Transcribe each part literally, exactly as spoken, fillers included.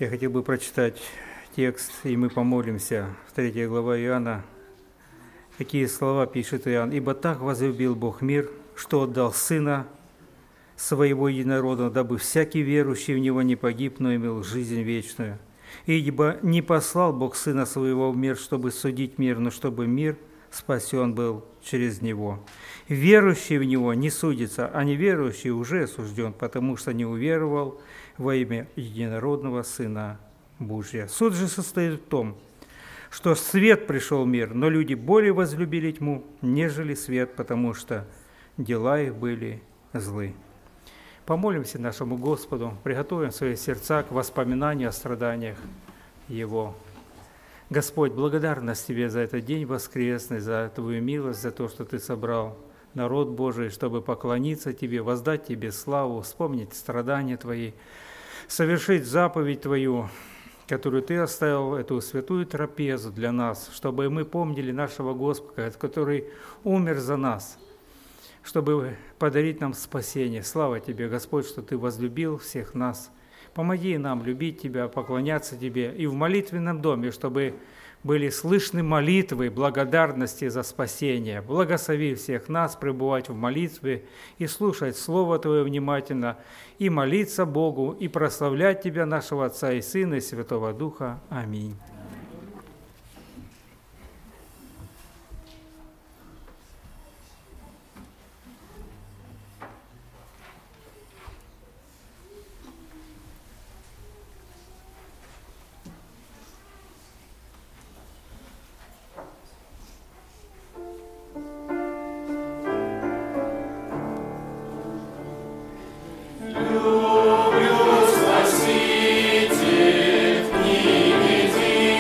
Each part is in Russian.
Я хотел бы прочитать текст, и мы помолимся. третья глава Иоанна. Такие слова пишет Иоанн. «Ибо так возлюбил Бог мир, что отдал Сына Своего Единородного, дабы всякий верующий в Него не погиб, но имел жизнь вечную. Ибо не послал Бог Сына Своего в мир, чтобы судить мир, но чтобы мир спасен был через Него. Верующий в Него не судится, а неверующий уже осужден, потому что не уверовал во имя Единородного Сына Божия. Суд же состоит в том, что свет пришел в мир, но люди более возлюбили тьму, нежели свет, потому что дела их были злы». Помолимся нашему Господу, приготовим свои сердца к воспоминанию о страданиях Его. Господь, благодарность Тебе за этот день воскресный, за Твою милость, за то, что Ты собрал народ Божий, чтобы поклониться Тебе, воздать Тебе славу, вспомнить страдания Твои, совершить заповедь Твою, которую Ты оставил, эту святую трапезу для нас, чтобы мы помнили нашего Господа, который умер за нас, чтобы подарить нам спасение. Слава Тебе, Господь, что Ты возлюбил всех нас. Помоги нам любить Тебя, поклоняться Тебе и в молитвенном доме, чтобы были слышны молитвы благодарности за спасение. Благослови всех нас пребывать в молитве и слушать Слово Твое внимательно, и молиться Богу, и прославлять Тебя, нашего Отца и Сына, и Святого Духа. Аминь. Люблю Спаситель в книге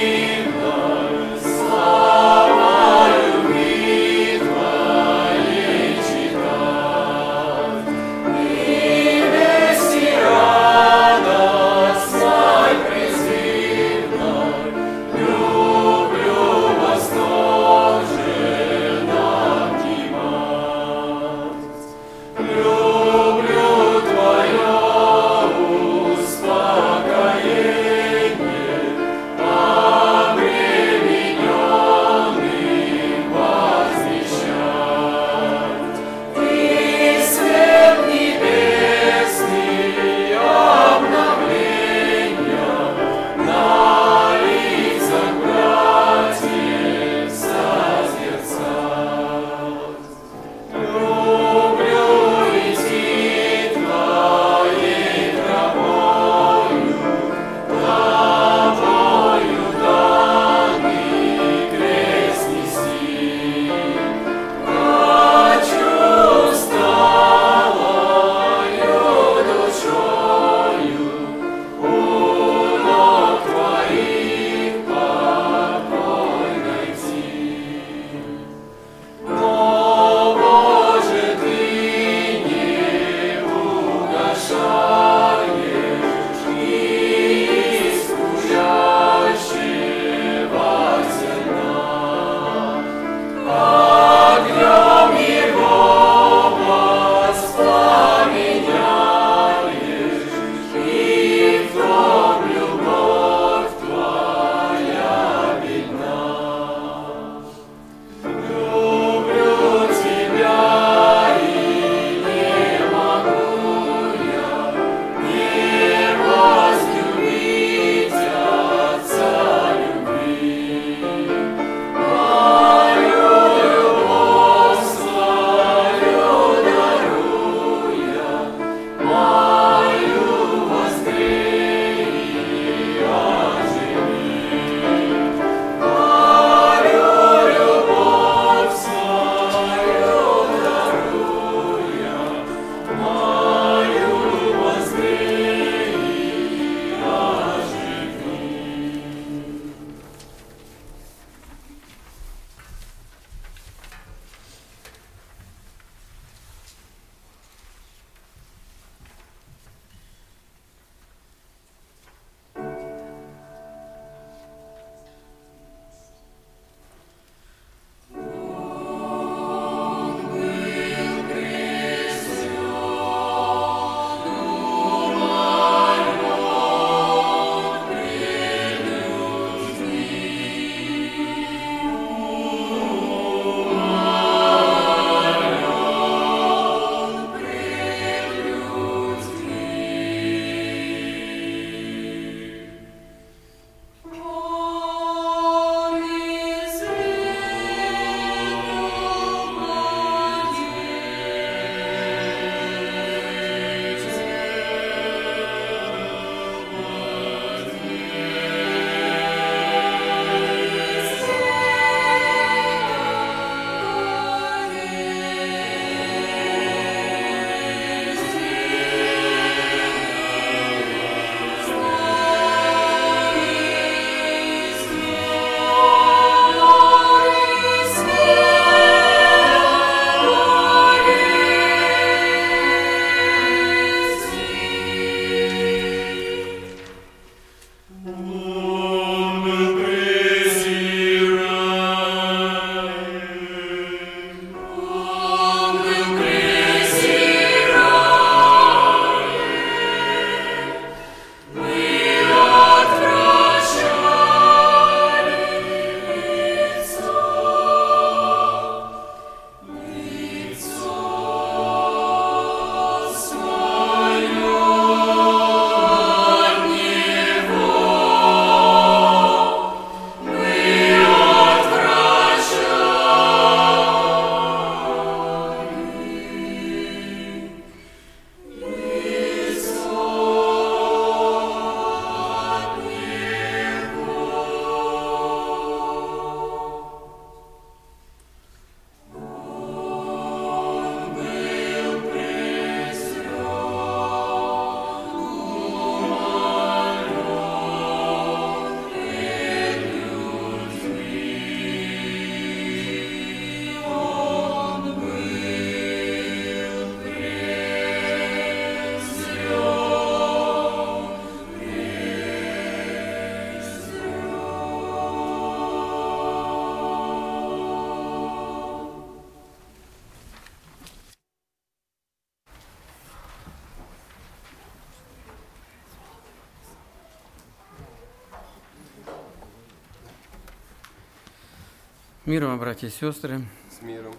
Мир вам, братья и сестры. С миром.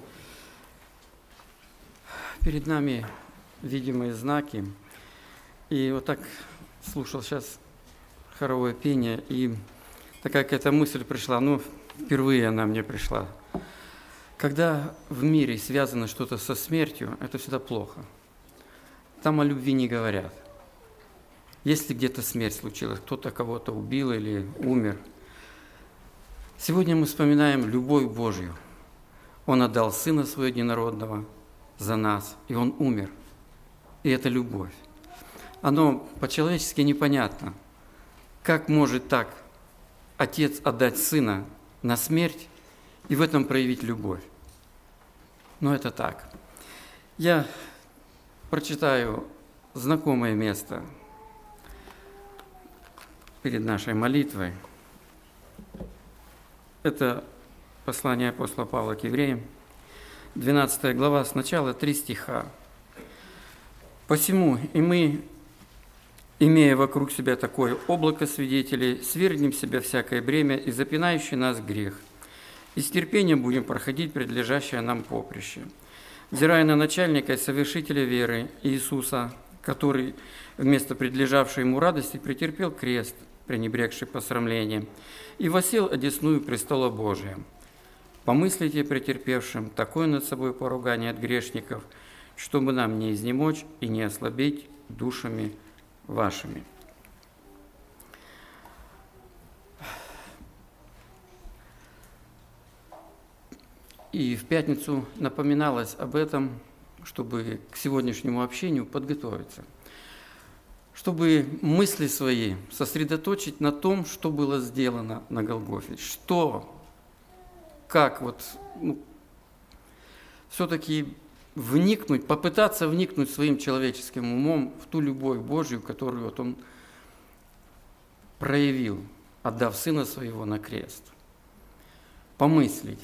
Перед нами видимые знаки. И вот так слушал сейчас хоровое пение, и такая какая-то мысль пришла, ну, впервые она мне пришла. Когда в мире связано что-то со смертью, это всегда плохо. Там о любви не говорят. Если где-то смерть случилась, кто-то кого-то убил или умер. Сегодня мы вспоминаем любовь Божью. Он отдал Сына Своего Единородного за нас, и Он умер. И это любовь. Оно по-человечески непонятно. Как может так Отец отдать Сына на смерть и в этом проявить любовь? Но это так. Я прочитаю знакомое место перед нашей молитвой. Это послание апостола Павла к евреям, двенадцатая глава, сначала три стиха. «Посему и мы, имея вокруг себя такое облако свидетелей, свергнем себя всякое бремя и запинающий нас грех, и с терпением будем проходить предлежащее нам поприще, взирая на начальника и совершителя веры Иисуса, который вместо предлежавшей ему радости претерпел крест, пренебрегший посрамлением, и воссел одесную престола Божия. Помыслите претерпевшим такое над собой поругание от грешников, чтобы нам не изнемочь и не ослабеть душами вашими». И в пятницу напоминалось об этом, чтобы к сегодняшнему общению подготовиться, чтобы мысли свои сосредоточить на том, что было сделано на Голгофе, что, как вот, ну, все-таки вникнуть, попытаться вникнуть своим человеческим умом в ту любовь Божью, которую вот Он проявил, отдав Сына Своего на крест. Помыслить.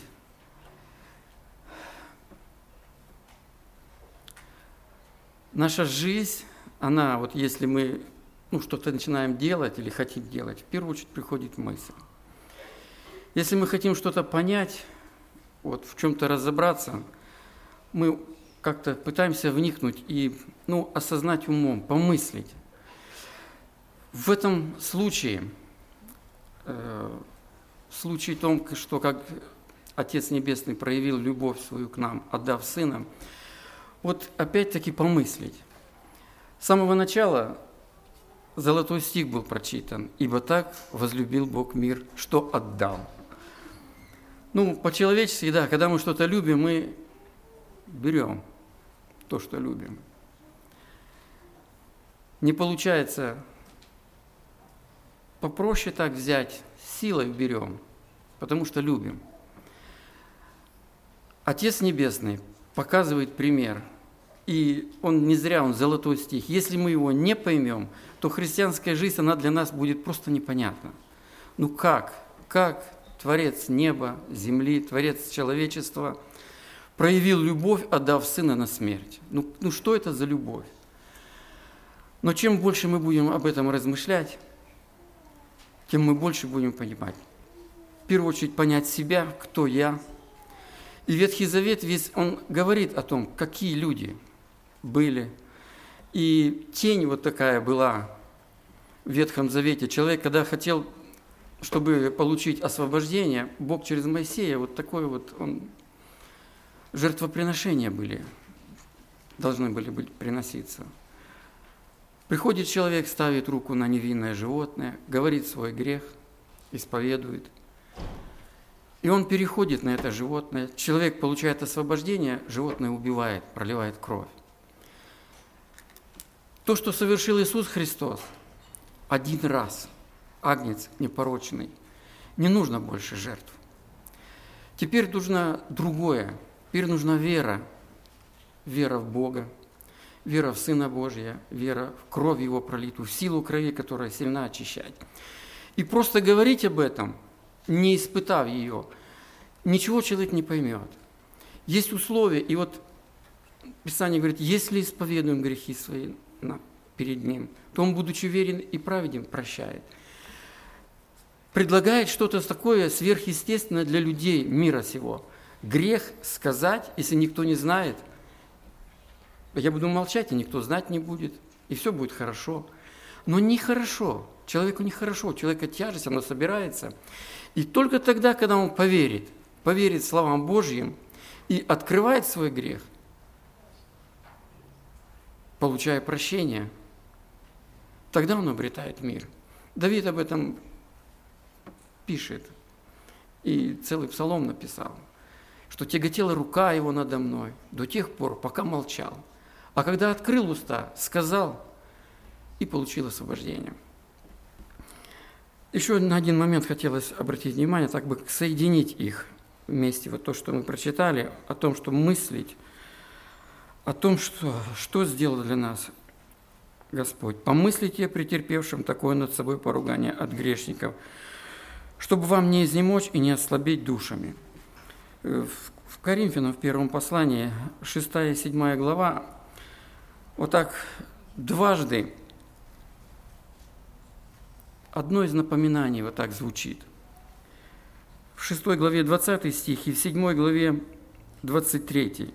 Наша жизнь, она, вот если мы ну, что-то начинаем делать или хотим делать, в первую очередь приходит мысль. Если мы хотим что-то понять, вот, в чем-то разобраться, мы как-то пытаемся вникнуть и ну, осознать умом, помыслить. В этом случае, э, в случае том, что как Отец Небесный проявил любовь свою к нам, отдав Сына, вот опять-таки помыслить. С самого начала золотой стих был прочитан: «Ибо так возлюбил Бог мир, что отдал». Ну, по-человечески, да, когда мы что-то любим, мы берем то, что любим. Не получается попроще так взять, силой берем, потому что любим. Отец Небесный показывает пример, и он не зря, он золотой стих. Если мы его не поймем, то христианская жизнь, она для нас будет просто непонятна. Ну как? Как Творец неба, земли, Творец человечества проявил любовь, отдав Сына на смерть? Ну, ну что это за любовь? Но чем больше мы будем об этом размышлять, тем мы больше будем понимать. В первую очередь понять себя, кто я. И Ветхий Завет весь, он говорит о том, какие люди были. И тень вот такая была в Ветхом Завете. Человек, когда хотел, чтобы получить освобождение, Бог через Моисея, вот такое вот, он, жертвоприношения были, должны были быть приноситься. Приходит человек, ставит руку на невинное животное, говорит свой грех, исповедует. И он переходит на это животное. Человек получает освобождение, животное убивает, проливает кровь. То, что совершил Иисус Христос, один раз, агнец непорочный, не нужно больше жертв. Теперь нужно другое. Теперь нужна вера. Вера в Бога, вера в Сына Божия, вера в кровь Его пролитую, в силу крови, которая сильно очищает. И просто говорить об этом, не испытав ее, ничего человек не поймет. Есть условия, и вот Писание говорит, если исповедуем грехи свои перед Ним, то Он, будучи верен и праведен, прощает. предлагает что-то такое сверхъестественное для людей мира сего. Грех сказать, если никто не знает. Я буду молчать, и никто знать не будет, и все будет хорошо. Но нехорошо. Человеку нехорошо, у человека тяжесть, она собирается. И только тогда, когда он поверит, поверит словам Божьим и открывает свой грех, получая прощение, тогда он обретает мир. Давид об этом пишет, и целый псалом написал, что тяготела рука его надо мной до тех пор, пока молчал. А когда открыл уста, сказал и получил освобождение. Еще на один момент хотелось обратить внимание, так бы соединить их вместе. Вот то, что мы прочитали, о том, что мыслить, о том, что, что сделал для нас Господь. «Помыслите претерпевшим такое над собой поругание от грешников, чтобы вам не изнемочь и не ослабеть душами». В Коринфянам, в первом послании, шестая и седьмая глава, вот так дважды одно из напоминаний вот так звучит. В шестой главе двадцатый стих и в седьмой главе двадцать третий.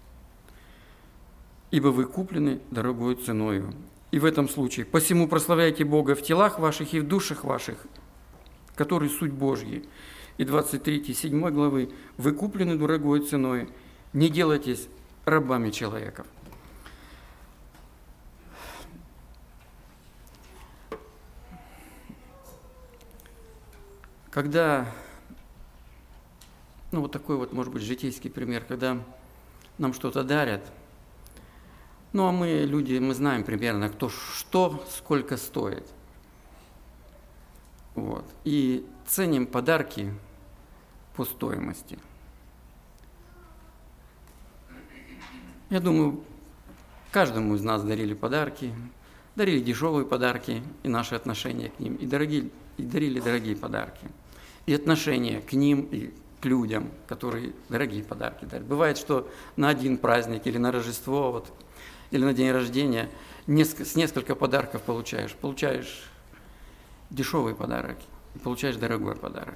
«Ибо вы куплены дорогою ценою». И в этом случае «посему прославляйте Бога в телах ваших и в душах ваших, которые суть Божьи». И двадцать третьей, седьмой главы «Вы куплены дорогою ценой, не делайтесь рабами человеков». Когда, ну вот такой вот, может быть, житейский пример, когда нам что-то дарят, ну а мы, люди, мы знаем примерно, кто что, сколько стоит. Вот. И ценим подарки по стоимости. Я думаю, каждому из нас дарили подарки, дарили дешевые подарки и наши отношения к ним, и, дорогие, и дарили дорогие подарки. И отношения к ним, и к людям, которые дорогие подарки дарят. Бывает, что на один праздник или на Рождество, вот, или на день рождения несколько, с несколько подарков получаешь. Получаешь дешевый подарок, и получаешь дорогой подарок.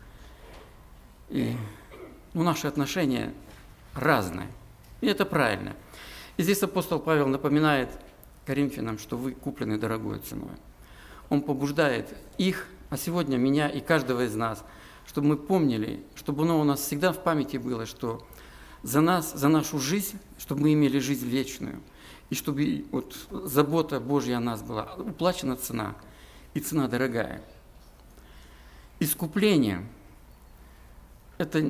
И ну, наши отношения разные. И это правильно. И здесь апостол Павел напоминает Коринфянам, что вы куплены дорогой ценой. Он побуждает их, а сегодня меня и каждого из нас, чтобы мы помнили, чтобы оно у нас всегда в памяти было, что за нас, за нашу жизнь, чтобы мы имели жизнь вечную, и чтобы вот, забота Божья о нас была. Уплачена цена, и цена дорогая. Искупление – это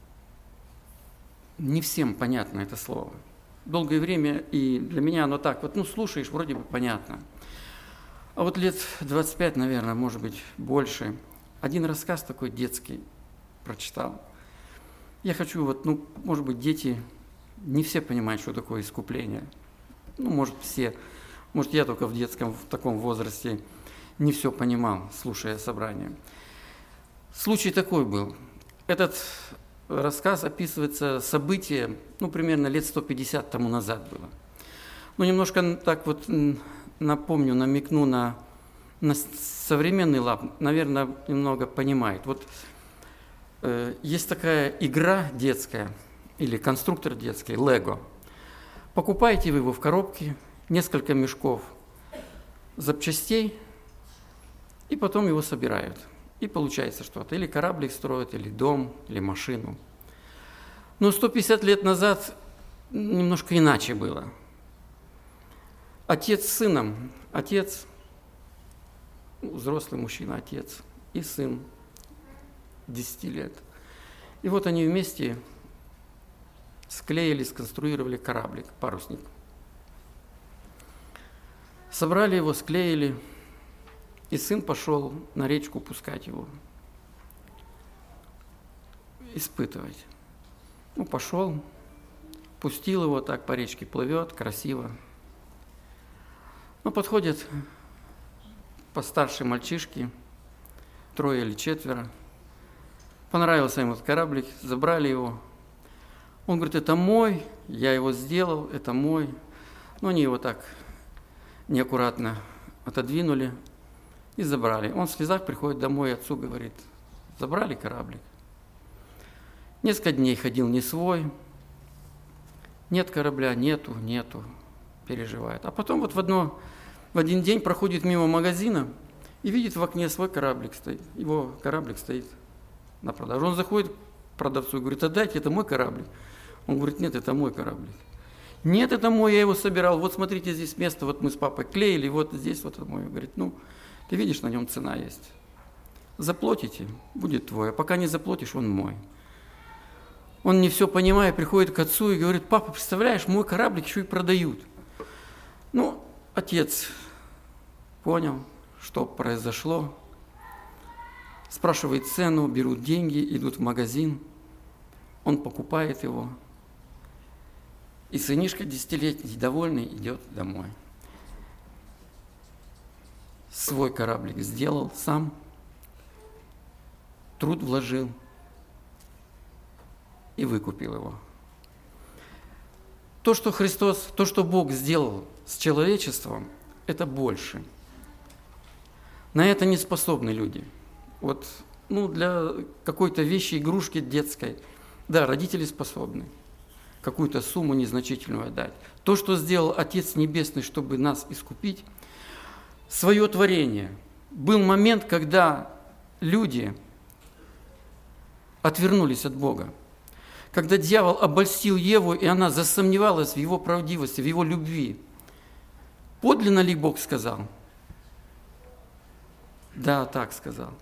не всем понятно это слово. Долгое время, и для меня оно так, вот, ну, слушаешь, вроде бы понятно. А вот лет двадцать пять, наверное, может быть, больше, один рассказ такой детский прочитал. Я хочу, вот, ну, может быть, дети не все понимают, что такое искупление. Ну, может, все. Может, я только в детском, в таком возрасте не все понимал, слушая собрание. Случай такой был. Этот рассказ описывается событие, ну, примерно лет сто пятьдесят тому назад было. Ну, немножко так вот напомню, намекну на, на современный лад, наверное, немного понимает. Вот э, есть такая игра детская, или конструктор детский, Лего. Покупаете вы его в коробке, несколько мешков запчастей, и потом его собирают. И получается что-то. Или кораблик строят, или дом, или машину. Но сто пятьдесят лет назад немножко иначе было. Отец с сыном, отец, взрослый мужчина, отец, и сын десяти лет. И вот они вместе склеили, сконструировали кораблик, парусник. Собрали его, склеили, и сын пошел на речку пускать его, испытывать. Ну, пошел, пустил его так по речке, плывет, красиво. Ну, подходят постарше мальчишки, трое или четверо. Понравился ему этот кораблик, забрали его. Он говорит, это мой, я его сделал, это мой. Но они его так неаккуратно отодвинули И забрали. Он в слезах приходит домой, отцу говорит, забрали кораблик. Несколько дней ходил не свой, нет корабля, нету, нету, переживает. А потом вот в, одно, в один день проходит мимо магазина и видит в окне свой кораблик стоит, его кораблик стоит на продажу. Он заходит к продавцу и говорит, отдайте, это мой кораблик. Он говорит, нет, это мой кораблик. Нет, это мой, я его собирал, вот смотрите, здесь место, вот мы с папой клеили, вот здесь вот это мой. Говорит, ну, ты видишь, на нем цена есть. Заплатите, будет твой, а пока не заплатишь, он мой. Он не все понимая, приходит к отцу и говорит, папа, представляешь, мой кораблик еще и продают. Ну, отец понял, что произошло, спрашивает цену, берут деньги, идут в магазин, он покупает его, и сынишка десятилетний, довольный, идет домой. Свой кораблик сделал сам, труд вложил и выкупил его. То, что Христос, то, что Бог сделал с человечеством, это больше. На это не способны люди. Вот, ну, для какой-то вещи, игрушки детской, да, родители способны какую-то сумму незначительную отдать. То, что сделал Отец Небесный, чтобы нас искупить, свое творение. Был момент, когда люди отвернулись от Бога, когда дьявол обольстил Еву, и она засомневалась в его правдивости, в его любви. Подлинно ли Бог сказал? Да, так сказал.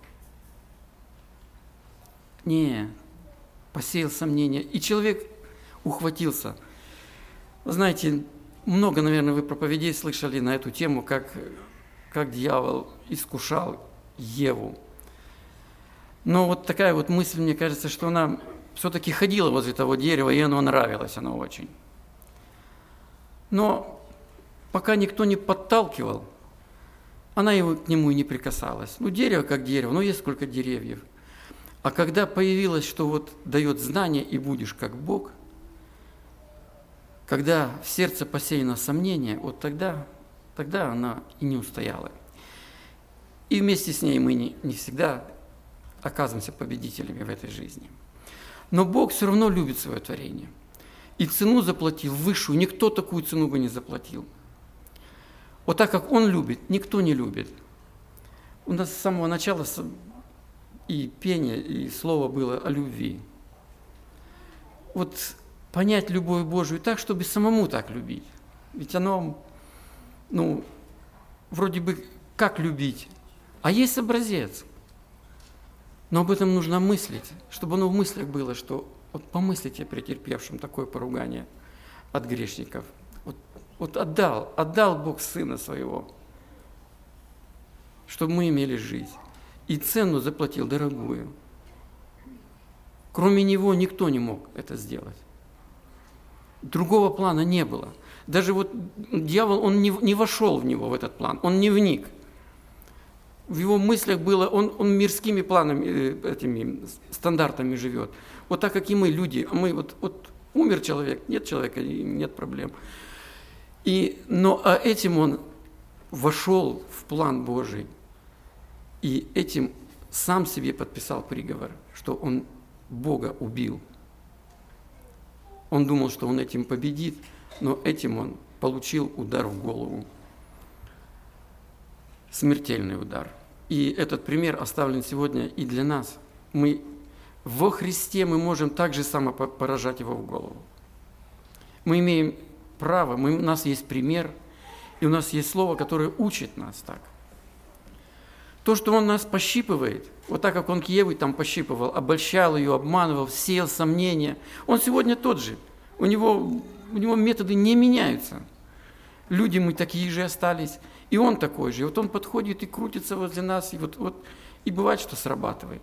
Не, посеял сомнения. И человек ухватился. Вы знаете, много, наверное, вы проповедей слышали на эту тему, как, как дьявол искушал Еву. Но вот такая вот мысль, мне кажется, что она все-таки ходила возле того дерева, и оно нравилось, оно очень. Но пока никто не подталкивал, она его, к нему и не прикасалась. Ну, дерево как дерево, ну, есть сколько деревьев. А когда появилось, что вот дает знание, и будешь как Бог, когда в сердце посеяно сомнение, вот тогда, тогда она и не устояла. И вместе с ней мы не, не всегда оказываемся победителями в этой жизни. Но Бог все равно любит свое творение. И цену заплатил высшую, никто такую цену бы не заплатил. Вот так как Он любит, никто не любит. У нас с самого начала и пение, и слово было о любви. Вот понять любовь Божию так, чтобы самому так любить. Ведь оно, ну, вроде бы как любить, а есть образец. Но об этом нужно мыслить, чтобы оно в мыслях было, что вот помыслите о претерпевшем такое поругание от грешников. Вот, вот отдал, отдал Бог Сына Своего, чтобы мы имели жизнь. И цену заплатил дорогую. Кроме Него никто не мог это сделать. Другого плана не было. Даже вот дьявол, он не, не вошел в него, в этот план, он не вник. В его мыслях было, он, он мирскими планами, этими стандартами живет. Вот так, как и мы, люди. Мы вот, вот умер человек, нет человека, нет проблем. И, но а этим он вошел в план Божий. И этим сам себе подписал приговор, что он Бога убил. Он думал, что он этим победит, но этим он получил удар в голову. Смертельный удар. И этот пример оставлен сегодня и для нас. Мы во Христе мы можем так же само поражать его в голову. Мы имеем право, мы, у нас есть пример, и у нас есть слово, которое учит нас так. То, что он нас пощипывает, вот так как он к Еве там пощипывал, обольщал ее, обманывал, сеял сомнения, он сегодня тот же. У него, у него методы не меняются. Люди мы такие же остались, и он такой же. И вот он подходит и крутится возле нас, и, вот, вот, и бывает, что срабатывает.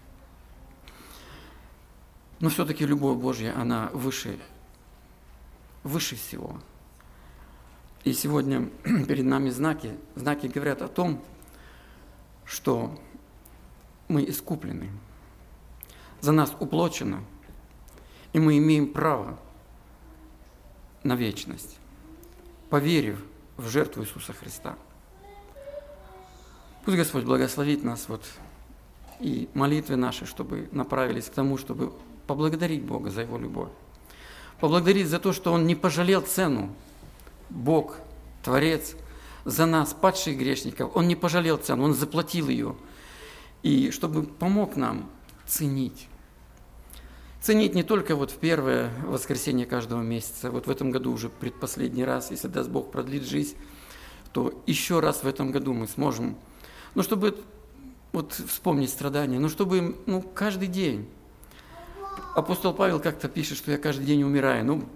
Но все-таки любовь Божья, она выше, выше всего. И сегодня перед нами знаки. Знаки говорят о том, что мы искуплены, за нас уплачено, и мы имеем право на вечность, поверив в жертву Иисуса Христа. Пусть Господь благословит нас вот и молитвы наши, чтобы направились к тому, чтобы поблагодарить Бога за Его любовь. Поблагодарить за то, что Он не пожалел цену. Бог, Творец, за нас, падших грешников, Он не пожалел цену, Он заплатил ее. И чтобы помог нам ценить. Ценить не только вот в первое воскресенье каждого месяца, вот в этом году уже предпоследний раз, если даст Бог продлит жизнь, то еще раз в этом году мы сможем, ну, чтобы вот вспомнить страдания, ну, чтобы, ну, каждый день. Апостол Павел как-то пишет, что я каждый день умираю. Ну,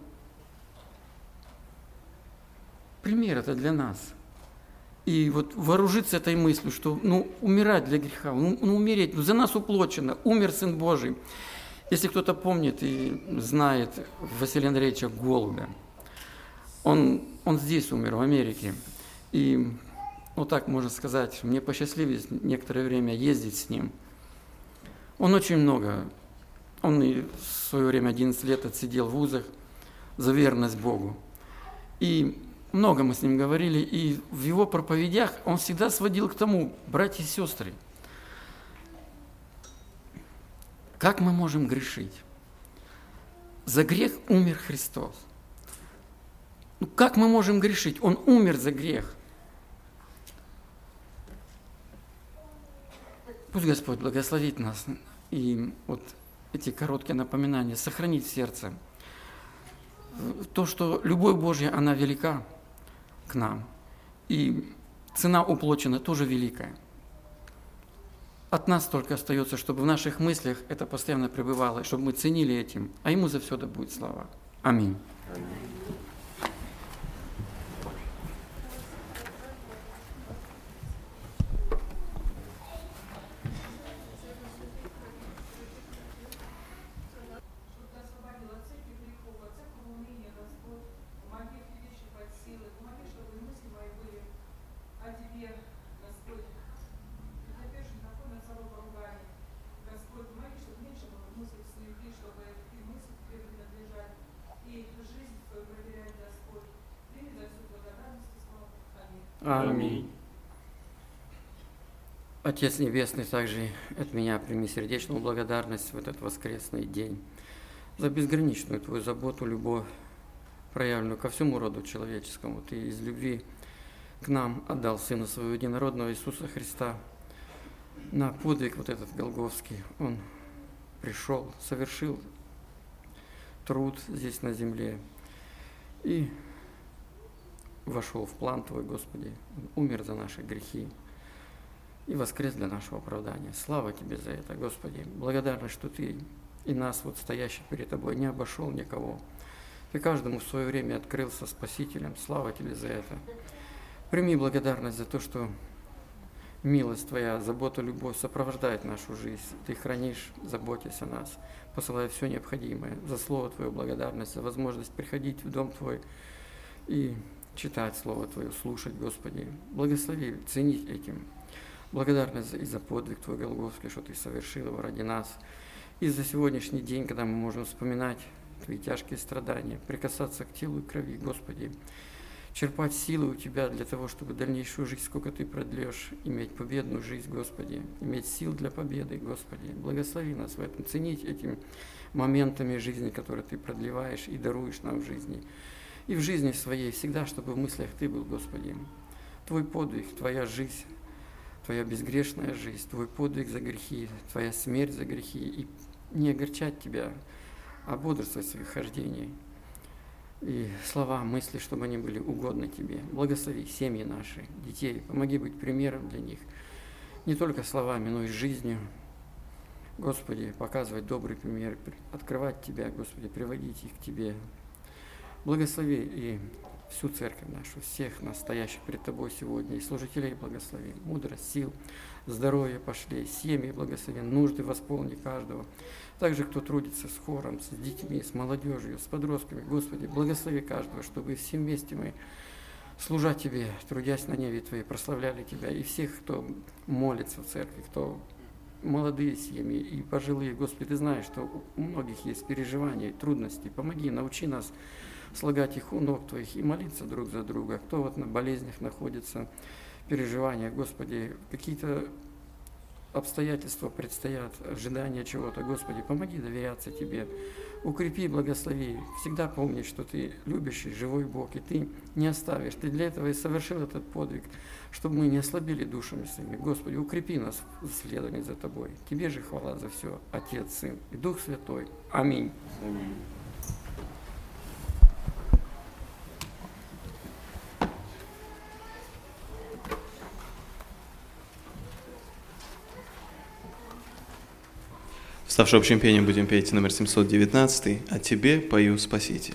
пример это для нас. И вот вооружиться этой мыслью, что, ну, умирать для греха, ну, ну умереть, ну, за нас уплочено, умер Сын Божий. Если кто-то помнит и знает Василия Андреевича Голубя, он, он здесь умер, в Америке. И, ну так можно сказать, мне посчастливилось некоторое время ездить с ним. Он очень много, он и в свое время одиннадцать лет отсидел в вузах за верность Богу. И много мы с ним говорили, и в его проповедях он всегда сводил к тому, братья и сестры, как мы можем грешить? За грех умер Христос. Ну, как мы можем грешить? Он умер за грех. Пусть Господь благословит нас и вот эти короткие напоминания сохранить в сердце. То, что любовь Божья, она велика к нам. И цена уплочена тоже великая. От нас только остается, чтобы в наших мыслях это постоянно пребывало, и чтобы мы ценили этим, а Ему за все да будет слава. Аминь. Аминь. Отец Небесный, также от меня прими сердечную благодарность в этот воскресный день за безграничную Твою заботу, любовь, проявленную ко всему роду человеческому. Ты из любви к нам отдал Сына Своего Единородного Иисуса Христа на подвиг вот этот голгофский. Он пришел, совершил труд здесь на земле и вошел в план Твой, Господи, Он умер за наши грехи и воскрес для нашего оправдания. Слава Тебе за это, Господи. Благодарна, что Ты и нас, вот стоящих перед Тобой, не обошел никого. Ты каждому в свое время открылся Спасителем. Слава Тебе за это. Прими благодарность за то, что милость Твоя, забота, любовь сопровождает нашу жизнь. Ты хранишь, заботясь о нас, посылая все необходимое. За Слово Твое благодарность, за возможность приходить в Дом Твой и читать Слово Твое, слушать, Господи. Благослови, ценить этим. Благодарность и за подвиг Твой голгофский, что Ты совершил его ради нас. И за сегодняшний день, когда мы можем вспоминать Твои тяжкие страдания, прикасаться к телу и крови, Господи. Черпать силы у Тебя для того, чтобы дальнейшую жизнь, сколько Ты продлешь, иметь победную жизнь, Господи. Иметь сил для победы, Господи. Благослови нас в этом, ценить этими моментами жизни, которые Ты продлеваешь и даруешь нам в жизни. И в жизни своей всегда, чтобы в мыслях Ты был, Господи. Твой подвиг, Твоя жизнь, Твоя безгрешная жизнь, Твой подвиг за грехи, Твоя смерть за грехи. И не огорчать Тебя, а бодрствовать в своих хождениях. И слова, мысли, чтобы они были угодны Тебе. Благослови семьи наши, детей, помоги быть примером для них. Не только словами, но и жизнью. Господи, показывать добрый пример, открывать Тебя, Господи, приводить их к Тебе. Благослови и всю церковь нашу, всех настоящих перед Тобой сегодня, и служителей благослови, мудрость, сил, здоровье пошли, семьи благослови, нужды восполни каждого. Также, кто трудится с хором, с детьми, с молодежью, с подростками, Господи, благослови каждого, чтобы все вместе мы, служа Тебе, трудясь на небе Твоей, прославляли Тебя, и всех, кто молится в церкви, кто молодые семьи и пожилые, Господи, Ты знаешь, что у многих есть переживания, трудности, помоги, научи нас слагать их у ног Твоих и молиться друг за друга. Кто вот на болезнях находится, переживания, Господи, какие-то обстоятельства предстоят, ожидания чего-то, Господи, помоги доверяться Тебе, укрепи, благослови, всегда помни, что Ты любящий, живой Бог, и Ты не оставишь, Ты для этого и совершил этот подвиг, чтобы мы не ослабили душами своими. Господи, укрепи нас в следовании за Тобой. Тебе же хвала за все, Отец, Сын и Дух Святой. Аминь. Аминь. Вставши общим пением будем петь номер семьсот девятнадцать «О Тебе пою, Спаситель».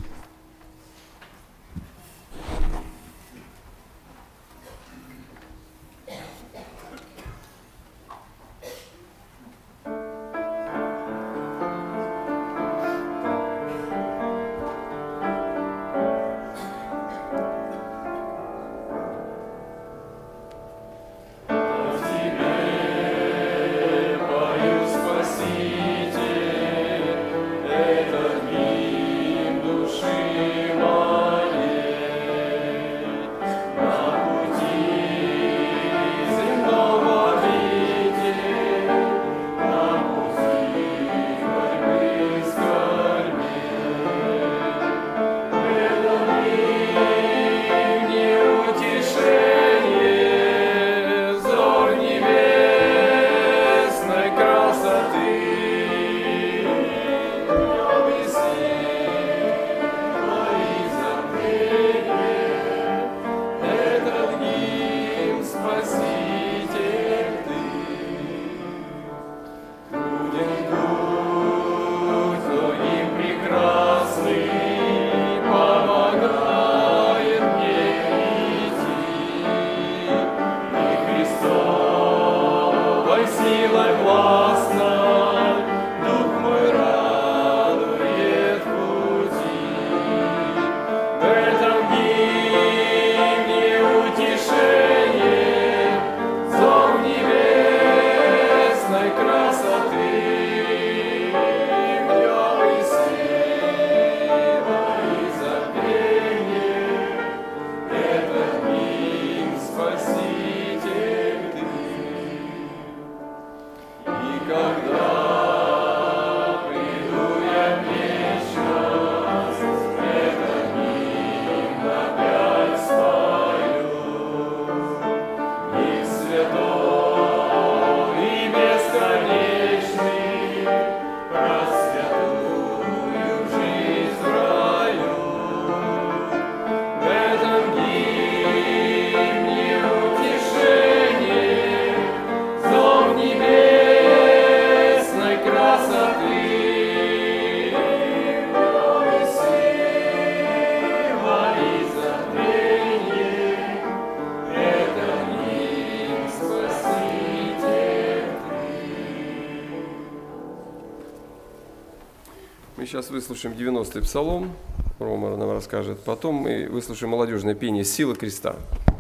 Сейчас выслушаем девяностый псалом, Рома нам расскажет. Потом мы выслушаем молодежное пение «Сила креста».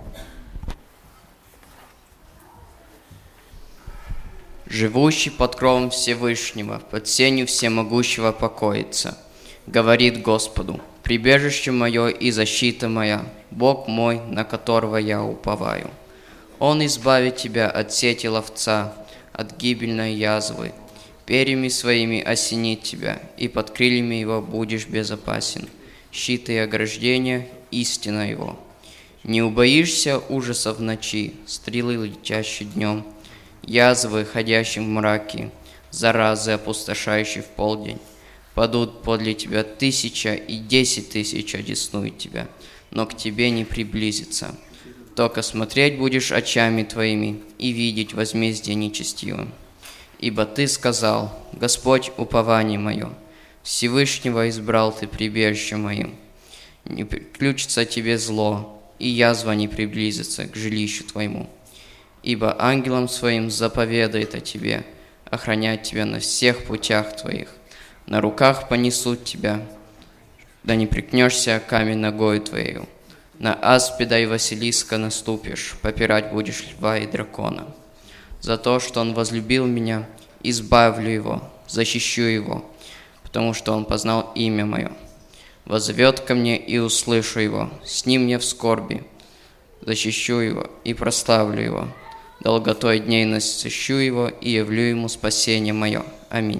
Живущий под кровом Всевышнего, под сенью всемогущего покоится. Говорит Господу: прибежище мое и защита моя, Бог мой, на которого я уповаю. Он избавит тебя от сети ловца, от гибельной язвы. Перьями своими осенит тебя, и под крыльями его будешь безопасен. Щит и ограждение — истина его. Не убоишься ужасов ночи, стрелы, летящие днем, язвы, ходящие в мраке, заразы, опустошающие в полдень. Падут подле тебя тысяча и десять тысяч одеснуют тебя, но к тебе не приблизится. Только смотреть будешь очами твоими и видеть возмездие нечестивым. Ибо ты сказал: Господь, упование мое, Всевышнего избрал ты прибежище моим. Не приключится тебе зло, и язва не приблизится к жилищу твоему. Ибо ангелом своим заповедает о тебе, охранять тебя на всех путях твоих. На руках понесут тебя, да не прикнешься о камень ногою твоею. На аспида и Василиска наступишь, попирать будешь льва и дракона. За то, что он возлюбил меня, избавлю его, защищу его, потому что он познал имя мое. Воззовет ко мне, и услышу его, с ним я в скорби. защищу его и прославлю его. Долготой дней насыщу его и явлю ему спасение мое. Аминь.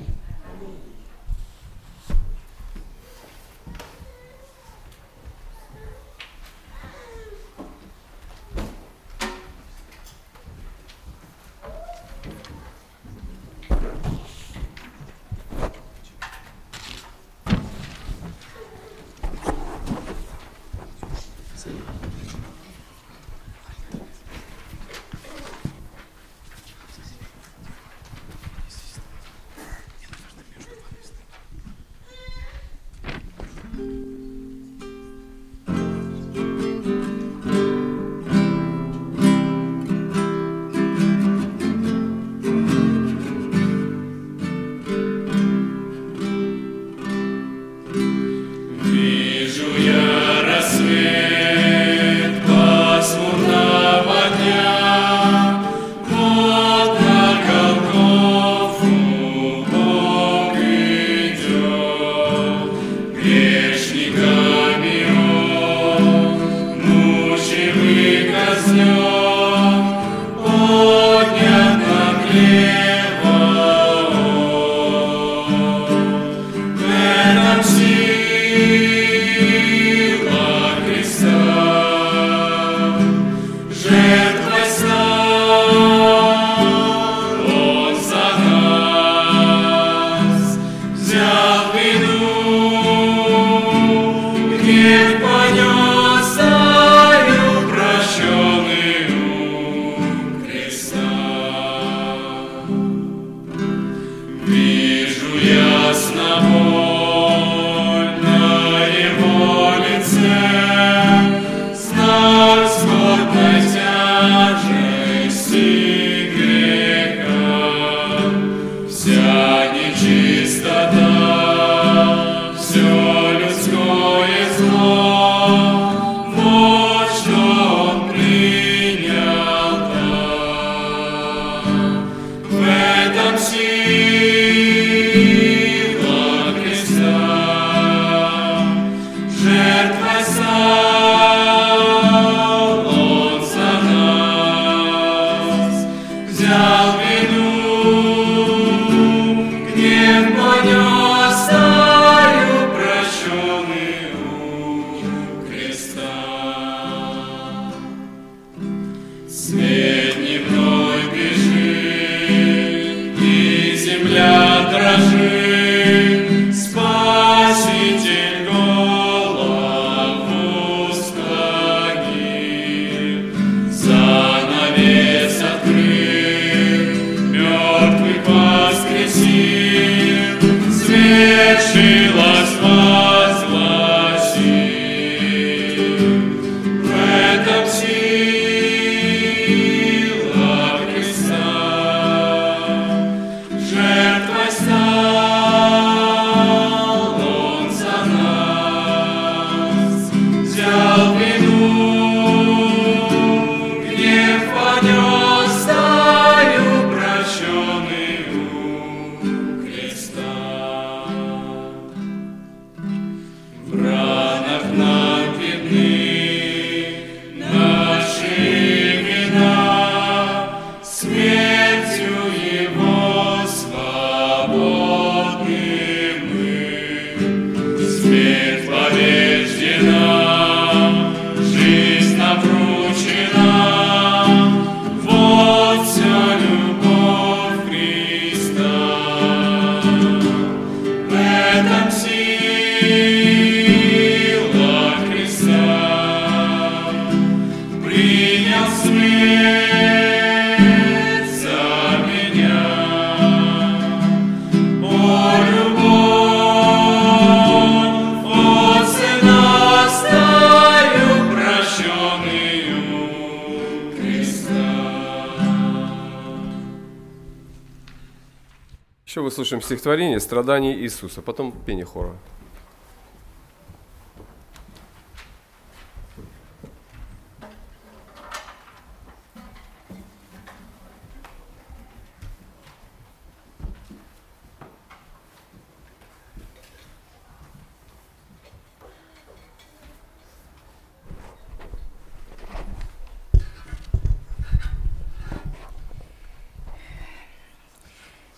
Еще выслушаем стихотворение «Страдания Иисуса», потом пение хора.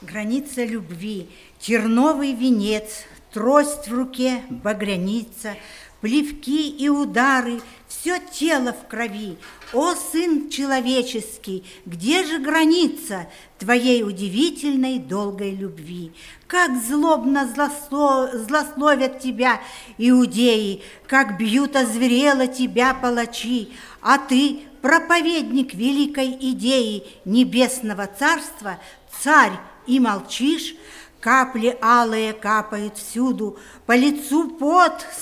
Граница любви, терновый венец, трость в руке, багряница, плевки и удары, все тело в крови. О, Сын человеческий, где же граница Твоей удивительной долгой любви? Как злобно злосло... злословят Тебя иудеи, как бьют озверело Тебя палачи, а Ты, проповедник великой идеи небесного царства, царь, и молчишь. Капли алые капают всюду, по лицу пот с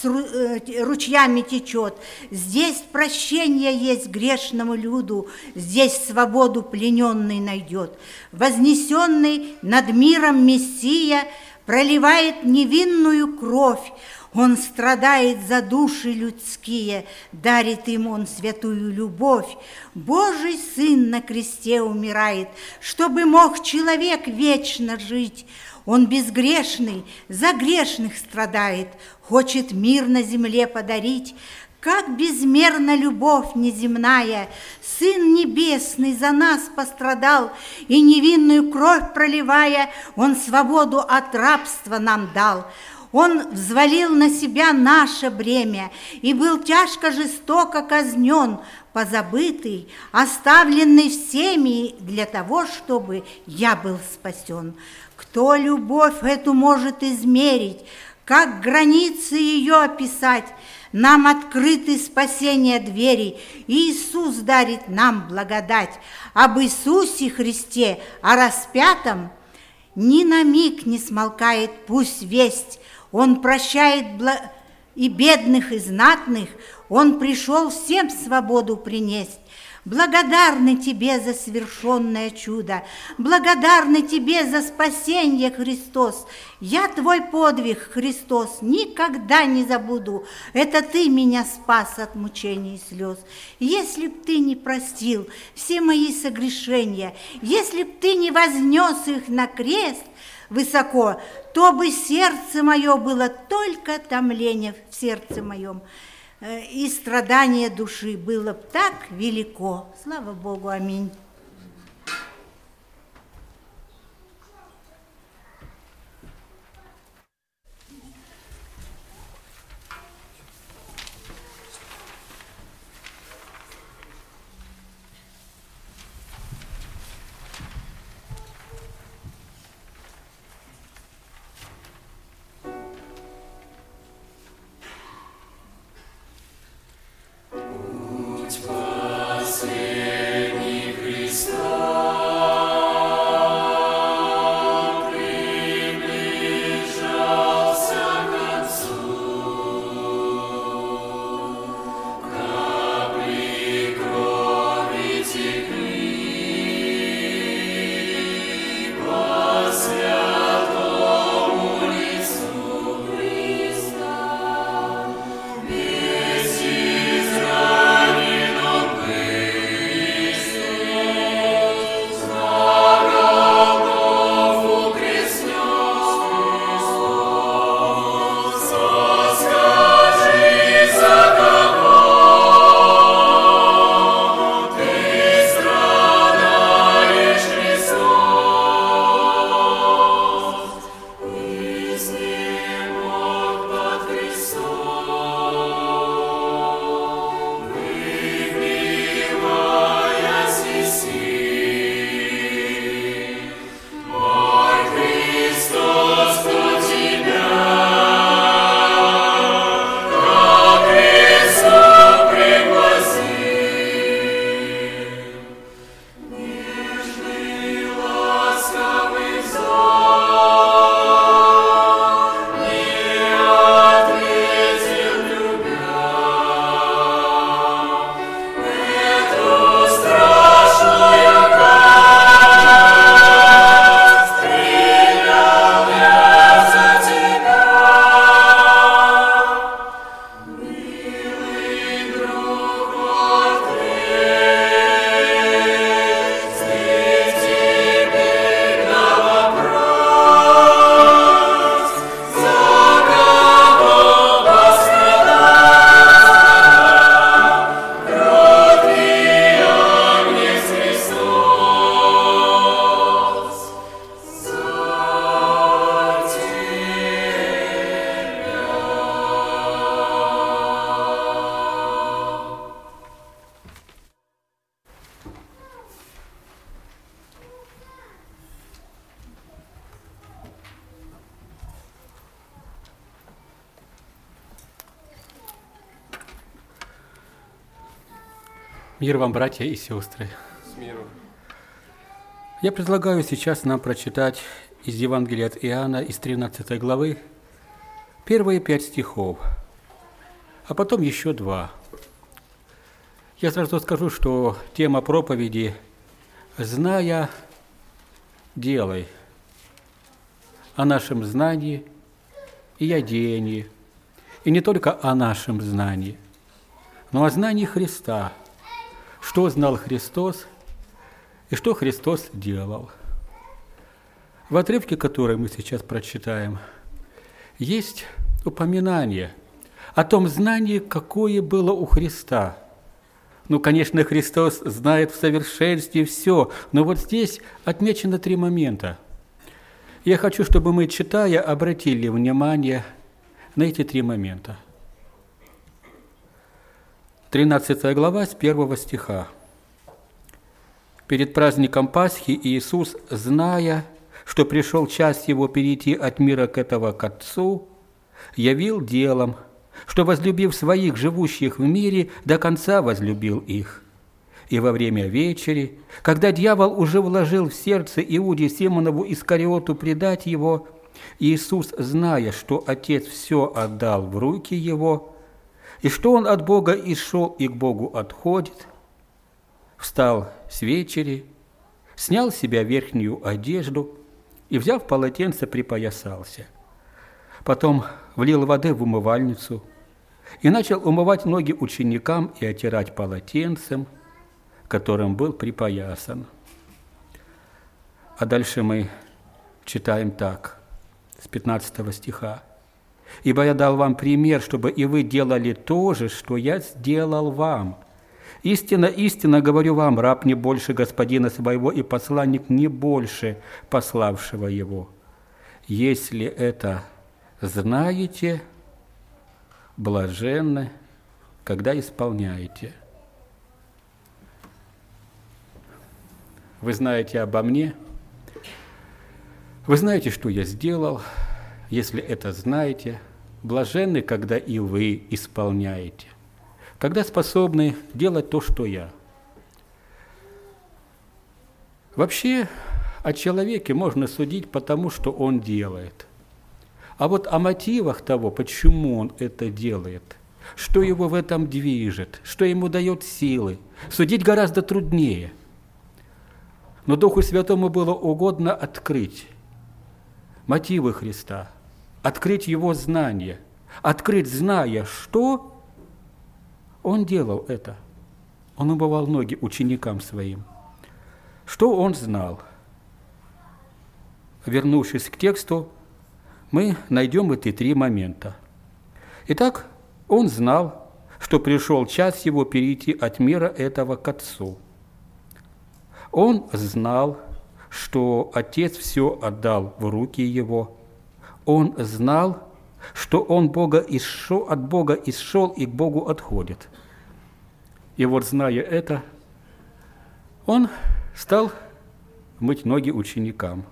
ручьями течет. Здесь прощение есть грешному люду, здесь свободу плененный найдет. Вознесенный над миром Мессия проливает невинную кровь. Он страдает за души людские, дарит им он святую любовь. Божий Сын на кресте умирает, чтобы мог человек вечно жить. Он безгрешный, за грешных страдает, хочет мир на земле подарить. Как безмерна любовь неземная, Сын Небесный за нас пострадал, и невинную кровь проливая, Он свободу от рабства нам дал. Он взвалил на себя наше бремя и был тяжко жестоко казнен, позабытый, оставленный всеми для того, чтобы я был спасен. Кто любовь эту может измерить, как границы ее описать? Нам открыты спасения двери, и Иисус дарит нам благодать. Об Иисусе Христе, о распятом, ни на миг не смолкает пусть весть. Он прощает бл... и бедных, и знатных, Он пришел всем свободу принесть. Благодарны Тебе за совершенное чудо, благодарны Тебе за спасение, Христос. Я Твой подвиг, Христос, никогда не забуду. Это Ты меня спас от мучений и слез. Если б Ты не простил все мои согрешения, если б Ты не вознес их на крест высоко, то бы сердце мое было только томление в сердце моем, и страдание души было б так велико. Слава Богу, аминь. Мир вам, братья и сестры. С миром. Я предлагаю сейчас нам прочитать из Евангелия от Иоанна, из тринадцатой главы, первые пять стихов, а потом еще два. Я сразу скажу, что тема проповеди «Зная, делай», о нашем знании и одеянии, и не только о нашем знании, но о знании Христа, что знал Христос и что Христос делал. В отрывке, который мы сейчас прочитаем, есть упоминание о том знании, какое было у Христа. Ну, конечно, Христос знает в совершенстве все, но вот здесь отмечено три момента. Я хочу, чтобы мы, читая, обратили внимание на эти три момента. тринадцатая глава с первого стиха. «Перед праздником Пасхи Иисус, зная, что пришел час Его перейти от мира к этого к Отцу, явил делом, что, возлюбив своих, живущих в мире, до конца возлюбил их. И во время вечери, когда дьявол уже вложил в сердце Иуде Симонову Искариоту предать его, Иисус, зная, что Отец все отдал в руки Его, и что Он от Бога исшел и к Богу отходит, встал с вечери, снял с себя верхнюю одежду и, взяв полотенце, припоясался. Потом влил воды в умывальницу и начал умывать ноги ученикам и отирать полотенцем, которым был припоясан». А дальше мы читаем так, с пятнадцатого стиха. «Ибо я дал вам пример, чтобы и вы делали то же, что я сделал вам. Истинно, истинно говорю вам, раб не больше господина своего, и посланник не больше пославшего его. Если это знаете, блаженны, когда исполняете». Вы знаете обо мне, вы знаете, что я сделал. Если это знаете, блаженны, когда и вы исполняете, когда способны делать то, что я. Вообще, о человеке можно судить по тому, что он делает. А вот о мотивах того, почему он это делает, что его в этом движет, что ему дает силы, судить гораздо труднее. Но Духу Святому было угодно открыть мотивы Христа, открыть Его знания, открыть, зная, что Он делал это. Он умывал ноги ученикам Своим. Что Он знал? Вернувшись к тексту, мы найдем эти три момента. Итак, Он знал, что пришел час Его перейти от мира этого к Отцу. Он знал, что Отец все отдал в руки Его. Он знал, что Он Бога исшел, от Бога исшел и к Богу отходит. И вот, зная это, Он стал мыть ноги ученикам.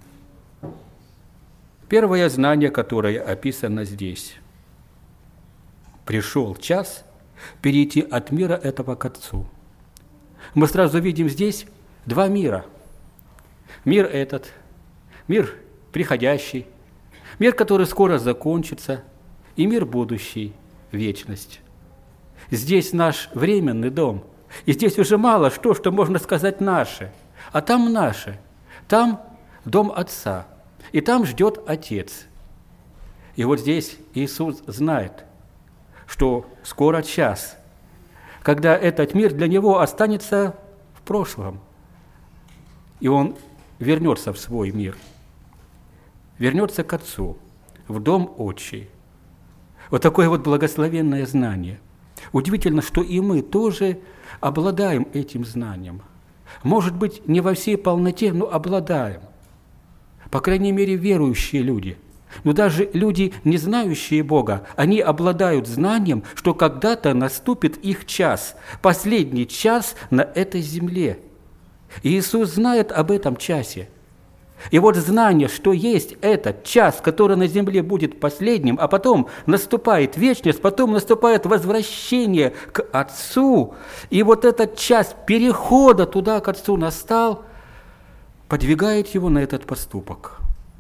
Первое знание, которое описано здесь. Пришел час перейти от мира этого к Отцу. Мы сразу видим здесь два мира. Мир этот, мир приходящий, мир, который скоро закончится, и мир будущий, вечность. Здесь наш временный дом, и здесь уже мало что, что можно сказать наше, а там наше, там дом Отца, и там ждет Отец. И вот здесь Иисус знает, что скоро час, когда этот мир для Него останется в прошлом, и Он вернется в свой мир, вернется к Отцу, в дом Отчий. Вот такое вот благословенное знание. Удивительно, что и мы тоже обладаем этим знанием. Может быть, не во всей полноте, но обладаем. По крайней мере, верующие люди. Но даже люди, не знающие Бога, они обладают знанием, что когда-то наступит их час, последний час на этой земле. И Иисус знает об этом часе. И вот знание, что есть этот час, который на земле будет последним, а потом наступает вечность, потом наступает возвращение к Отцу, и вот этот час перехода туда к Отцу настал, подвигает его на этот поступок.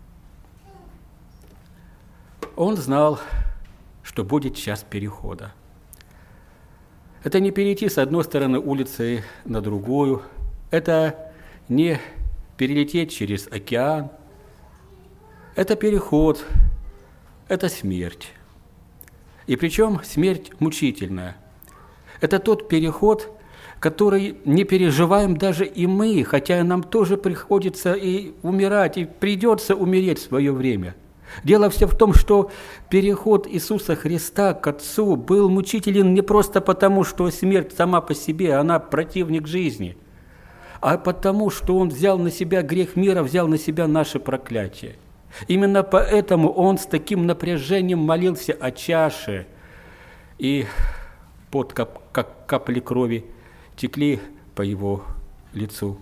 Он знал, что будет час перехода. Это не перейти с одной стороны улицы на другую, это не перелететь через океан, это переход, это смерть. И причем смерть мучительная. Это тот переход, который не переживаем даже и мы, хотя нам тоже приходится и умирать, и придется умереть в свое время. Дело все в том, что переход Иисуса Христа к Отцу был мучителен не просто потому, что смерть сама по себе, она противник жизни, а потому, что Он взял на себя грех мира, взял на себя наше проклятие. Именно поэтому Он с таким напряжением молился о чаше, и под кап, как капли крови текли по Его лицу.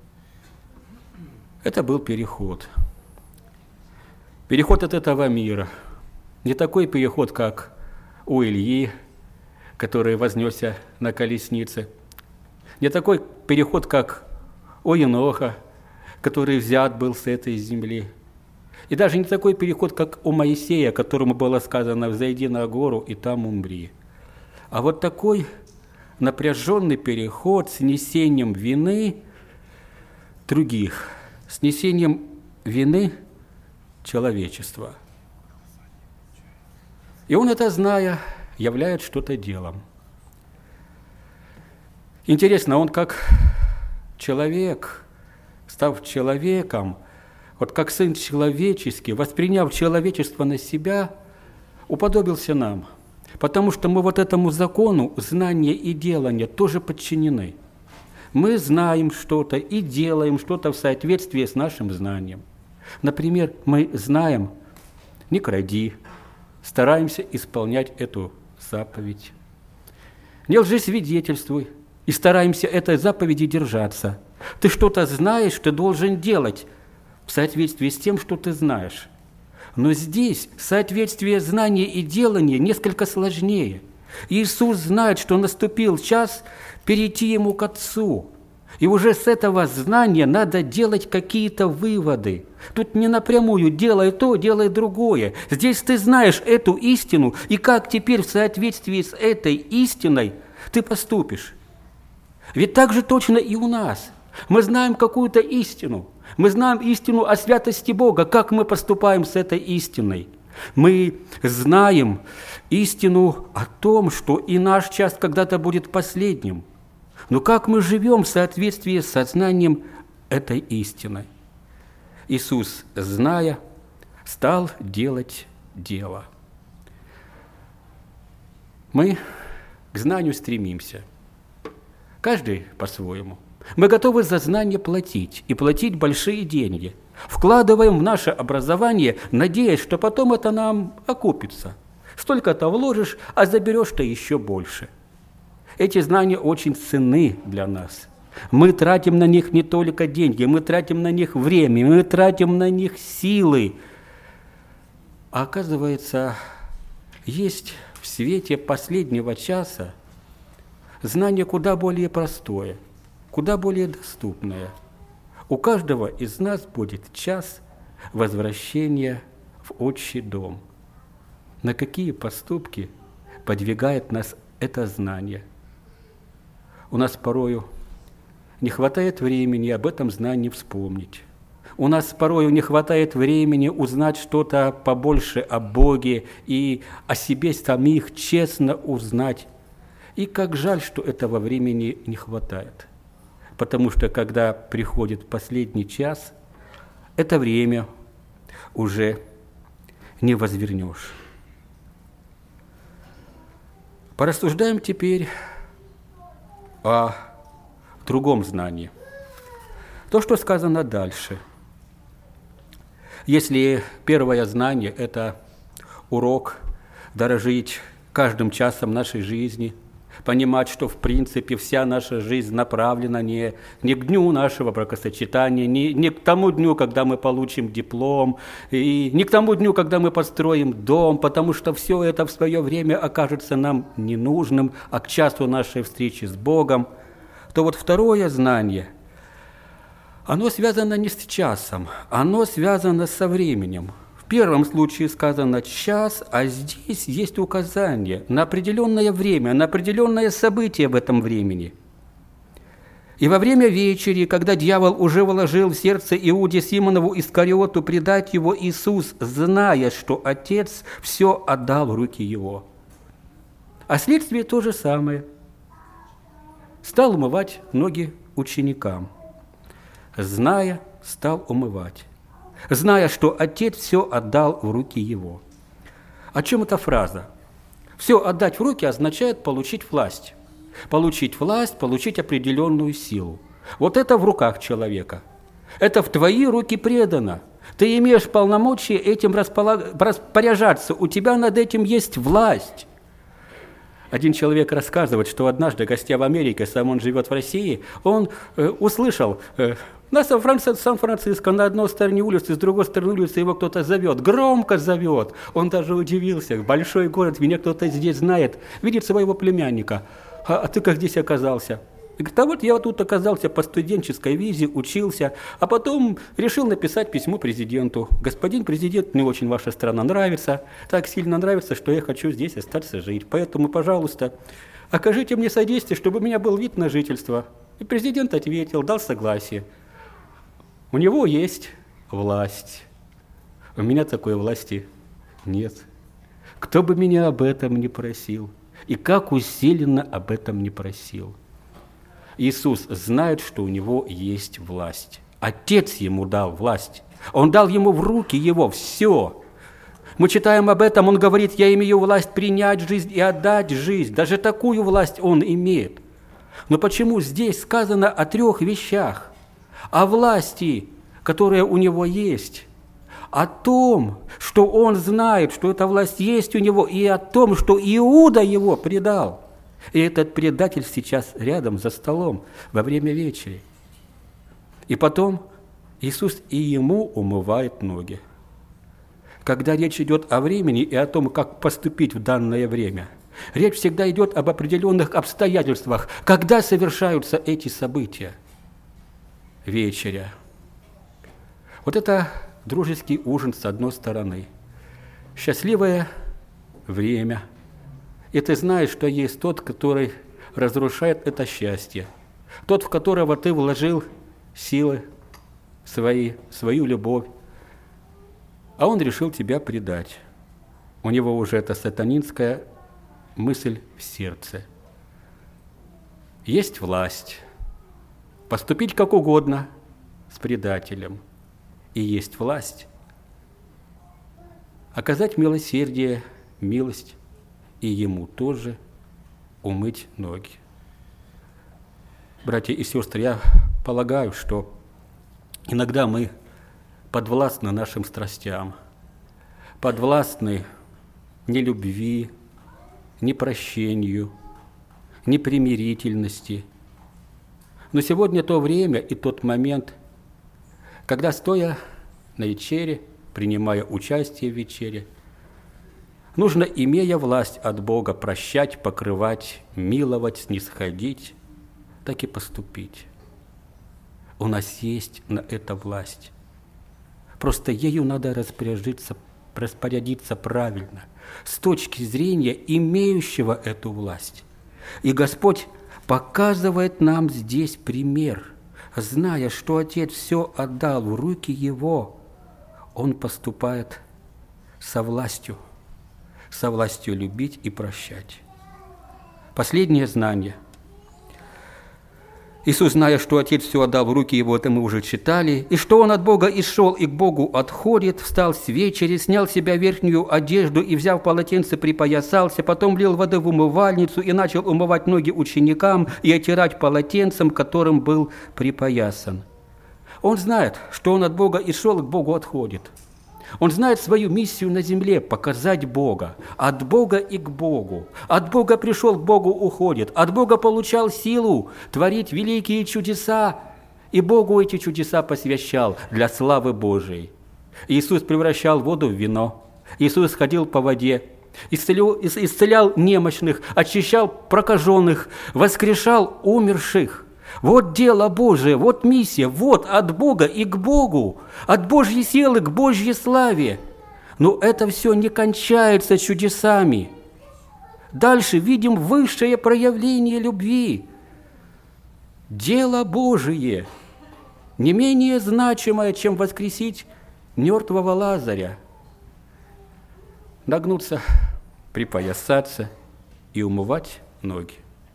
Это был переход. Переход от этого мира. Не такой переход, как у Ильи, который вознесся на колеснице. Не такой переход, как у Еноха, который взят был с этой земли. И даже не такой переход, как у Моисея, которому было сказано: «Взойди на гору и там умри». А вот такой напряженный переход с несением вины других, с несением вины человечества. И он, это зная, являет что-то делом. Интересно, он как человек, став человеком, вот как Сын человеческий, восприняв человечество на себя, уподобился нам, потому что мы вот этому закону знания и делания тоже подчинены. Мы знаем что-то и делаем что-то в соответствии с нашим знанием. Например, мы знаем «не кради», стараемся исполнять эту заповедь. «Не лжесвидетельствуй», и стараемся этой заповеди держаться. Ты что-то знаешь, ты должен делать в соответствии с тем, что ты знаешь. Но здесь соответствие знания и делания несколько сложнее. Иисус знает, что наступил час перейти Ему к Отцу. И уже с этого знания надо делать какие-то выводы. Тут не напрямую «делай то, делай другое». Здесь ты знаешь эту истину, и как теперь в соответствии с этой истиной ты поступишь. Ведь так же точно и у нас. Мы знаем какую-то истину. Мы знаем истину о святости Бога. Как мы поступаем с этой истиной? Мы знаем истину о том, что и наш час когда-то будет последним. Но как мы живем в соответствии с сознанием этой истины? Иисус, зная, стал делать дело. Мы к знанию стремимся. Каждый по-своему. Мы готовы за знание платить, и платить большие деньги. Вкладываем в наше образование, надеясь, что потом это нам окупится. Столько-то вложишь, а заберешь-то еще больше. Эти знания очень ценны для нас. Мы тратим на них не только деньги, мы тратим на них время, мы тратим на них силы. А оказывается, есть в свете последнего часа знание куда более простое, куда более доступное. У каждого из нас будет час возвращения в отчий дом. На какие поступки подвигает нас это знание? У нас порою не хватает времени об этом знании вспомнить. У нас порою не хватает времени узнать что-то побольше о Боге и о себе самих честно узнать. И как жаль, что этого времени не хватает. Потому что, когда приходит последний час, это время уже не возвернешь. Порассуждаем теперь о другом знании. То, что сказано дальше. Если первое знание – это урок дорожить каждым часом нашей жизни, понимать, что в принципе вся наша жизнь направлена не, не к дню нашего бракосочетания, не, не к тому дню, когда мы получим диплом, и не к тому дню, когда мы построим дом, потому что все это в свое время окажется нам ненужным, а к часу нашей встречи с Богом, то вот второе знание, оно связано не с часом, оно связано со временем. В первом случае сказано час, а здесь есть указание на определенное время, на определенное событие в этом времени. И во время вечери, когда дьявол уже вложил в сердце Иуде Симонову Искариоту предать его, Иисус, зная, что Отец все отдал в руки его. А следствие то же самое. Стал умывать ноги ученикам. Зная, стал умывать. Зная, что Отец все отдал в руки его. О чем эта фраза? Все отдать в руки означает получить власть. Получить власть, получить определенную силу. Вот это в руках человека. Это в твои руки предано. Ты имеешь полномочия этим располаг... распоряжаться. У тебя над этим есть власть. Один человек рассказывает, что однажды, гостя в Америке, сам он живет в России, он э, услышал, э, на Сан-Франциско, на одной стороне улицы, с другой стороны улицы его кто-то зовет, громко зовет. Он даже удивился, большой город, меня кто-то здесь знает, видит своего племянника. А, а ты как здесь оказался? И говорит, а вот я вот тут оказался по студенческой визе, учился, а потом решил написать письмо президенту. Господин президент, мне очень ваша страна нравится, так сильно нравится, что я хочу здесь остаться жить. Поэтому, пожалуйста, окажите мне содействие, чтобы у меня был вид на жительство. И президент ответил, дал согласие. У него есть власть. У меня такой власти нет. Кто бы меня об этом не просил, и как усиленно об этом не просил. Иисус знает, что у него есть власть. Отец ему дал власть. Он дал ему в руки его все. Мы читаем об этом, он говорит, я имею власть принять жизнь и отдать жизнь. Даже такую власть он имеет. Но почему здесь сказано о трех вещах? О власти, которая у него есть. О том, что он знает, что эта власть есть у него, и о том, что Иуда его предал. И этот предатель сейчас рядом за столом во время вечери. И потом Иисус и ему умывает ноги. Когда речь идет о времени и о том, как поступить в данное время, речь всегда идет об определенных обстоятельствах, когда совершаются эти события. Вечеря. Вот это дружеский ужин с одной стороны. Счастливое время. И ты знаешь, что есть тот, который разрушает это счастье. Тот, в которого ты вложил силы свои, свою любовь. А он решил тебя предать. У него уже эта сатанинская мысль в сердце. Есть власть. Поступить как угодно с предателем. И есть власть. Оказать милосердие, милость. И ему тоже умыть ноги. Братья и сестры, я полагаю, что иногда мы подвластны нашим страстям, подвластны не любви, не прощению, не примирительности. Но сегодня то время и тот момент, когда, стоя на вечере, принимая участие в вечере, нужно, имея власть от Бога, прощать, покрывать, миловать, снисходить, так и поступить. У нас есть на это власть. Просто ею надо распорядиться, распорядиться правильно, с точки зрения имеющего эту власть. И Господь показывает нам здесь пример. Зная, что Отец все отдал в руки Его, Он поступает со властью. со властью любить и прощать. Последнее знание. Иисус, зная, что Отец все отдал в руки Его, это мы уже читали, и что Он от Бога исшел и к Богу отходит, встал с вечери, снял с себя верхнюю одежду и, взяв полотенце, припоясался, потом лил воды в умывальницу и начал умывать ноги ученикам и отирать полотенцем, которым был припоясан. Он знает, что Он от Бога исшел и к Богу отходит. Он знает свою миссию на земле – показать Бога. От Бога и к Богу. От Бога пришел, к Богу уходит. От Бога получал силу творить великие чудеса. И Богу эти чудеса посвящал для славы Божией. Иисус превращал воду в вино. Иисус ходил по воде. Исцелял, исцелял немощных, очищал прокаженных, воскрешал умерших. Вот дело Божие, вот миссия, вот от Бога и к Богу, от Божьей силы к Божьей славе. Но это все не кончается чудесами. Дальше видим высшее проявление любви. Дело Божие, не менее значимое, чем воскресить мертвого Лазаря. Нагнуться, припоясаться и умывать ноги.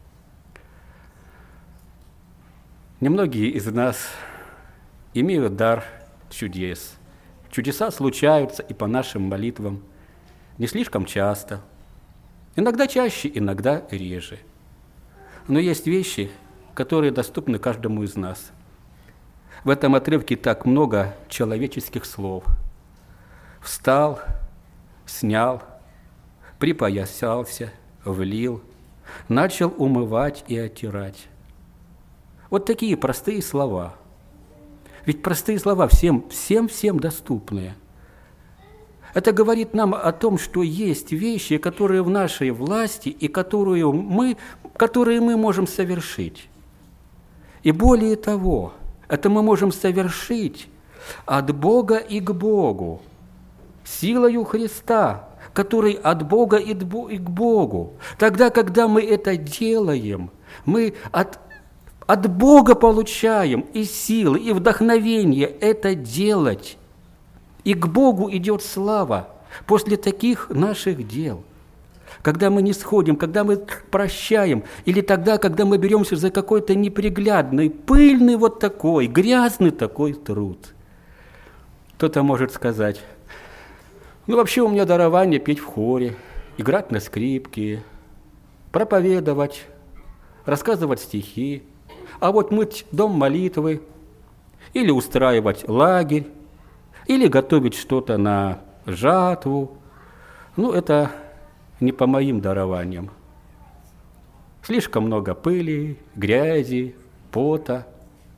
Немногие из нас имеют дар чудес. Чудеса случаются и по нашим молитвам, не слишком часто, иногда чаще, иногда реже. Но есть вещи, которые доступны каждому из нас. В этом отрывке так много человеческих слов. Встал, снял, припоясался, влил, начал умывать и оттирать. Вот такие простые слова. Ведь простые слова всем, всем, всем доступные. Это говорит нам о том, что есть вещи, которые в нашей власти и которые мы, которые мы можем совершить. И более того, это мы можем совершить от Бога и к Богу, силою Христа, который от Бога и к Богу. Тогда, когда мы это делаем, мы от От Бога получаем и силы, и вдохновение это делать. И к Богу идет слава после таких наших дел. Когда мы не сходим, когда мы прощаем, или тогда, когда мы беремся за какой-то неприглядный, пыльный вот такой, грязный такой труд. Кто-то может сказать: ну вообще у меня дарование петь в хоре, играть на скрипке, проповедовать, рассказывать стихи. А вот мыть дом молитвы, или устраивать лагерь, или готовить что-то на жатву, ну, это не по моим дарованиям. Слишком много пыли, грязи, пота.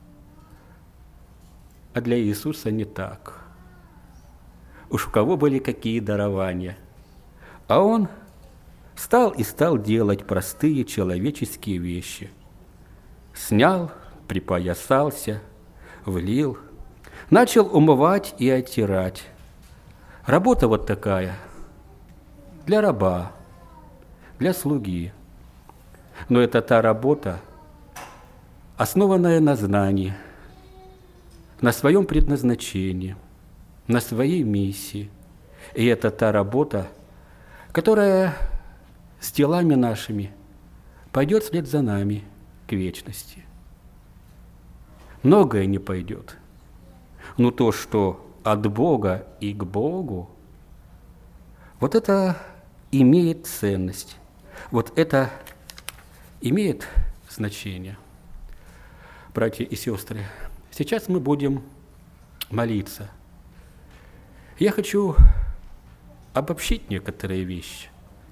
А для Иисуса не так. Уж у кого были какие дарования. А Он встал и стал делать простые человеческие вещи. Снял, припоясался, влил, начал умывать и оттирать. Работа вот такая, для раба, для слуги. Но это та работа, основанная на знании, на своем предназначении, на своей миссии. И это та работа, которая с телами нашими пойдет вслед за нами к вечности. Многое не пойдет, но то, что от Бога и к Богу, вот это имеет ценность, вот это имеет значение. Братья и сестры, сейчас мы будем молиться. Я хочу обобщить некоторые вещи.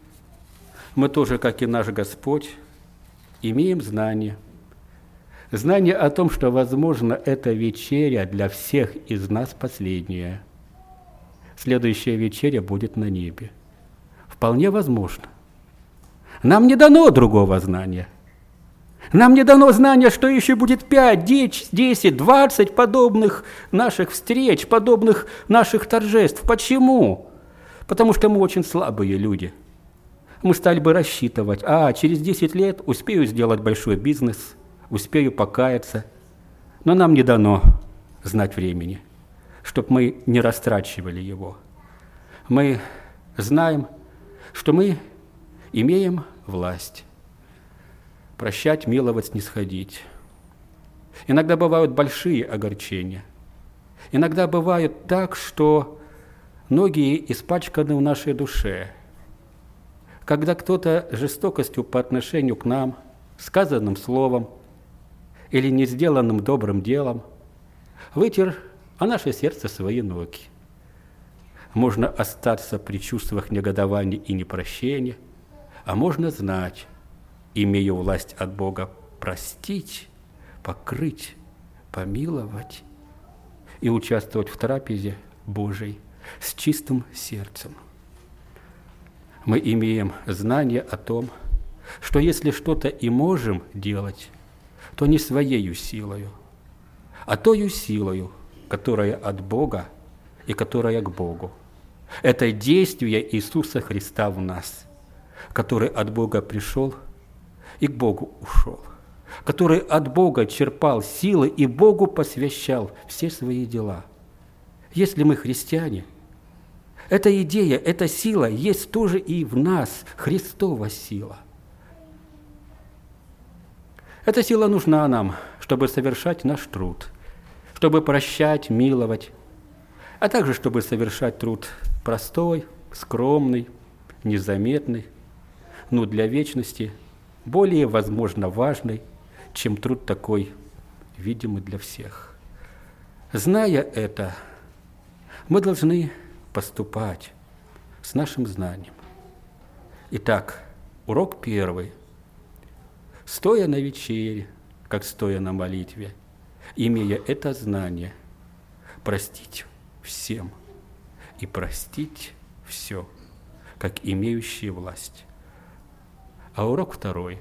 Мы тоже, как и наш Господь, имеем знание. Знание о том, что, возможно, эта вечеря для всех из нас последняя. Следующая вечеря будет на небе. Вполне возможно. Нам не дано другого знания. Нам не дано знания, что еще будет пять, десять, двадцать подобных наших встреч, подобных наших торжеств. Почему? Потому что мы очень слабые люди. Мы стали бы рассчитывать, а через десять лет успею сделать большой бизнес, успею покаяться. Но нам не дано знать времени, чтобы мы не растрачивали его. Мы знаем, что мы имеем власть прощать, миловать, снисходить. Иногда бывают большие огорчения. Иногда бывает так, что ноги испачканы в нашей душе. Когда кто-то жестокостью по отношению к нам, сказанным словом или не сделанным добрым делом, вытер о наше сердце свои ноги. можно остаться при чувствах негодования и непрощения, а можно знать, имея власть от Бога, простить, покрыть, помиловать и участвовать в трапезе Божией с чистым сердцем. Мы имеем знание о том, что если что-то и можем делать, то не своею силою, а тою силою, которая от Бога и которая к Богу. Это действие Иисуса Христа в нас, который от Бога пришел и к Богу ушел, который от Бога черпал силы и Богу посвящал все свои дела. Если мы христиане, эта идея, эта сила есть тоже и в нас, Христова сила. Эта сила нужна нам, чтобы совершать наш труд, чтобы прощать, миловать, а также чтобы совершать труд простой, скромный, незаметный, но для вечности более, возможно, важный, чем труд такой, видимый для всех. Зная это, мы должны поступать с нашим знанием. Итак, урок первый. Стоя на вечере, как стоя на молитве, имея это знание, простить всем и простить все, как имеющие власть. А урок второй.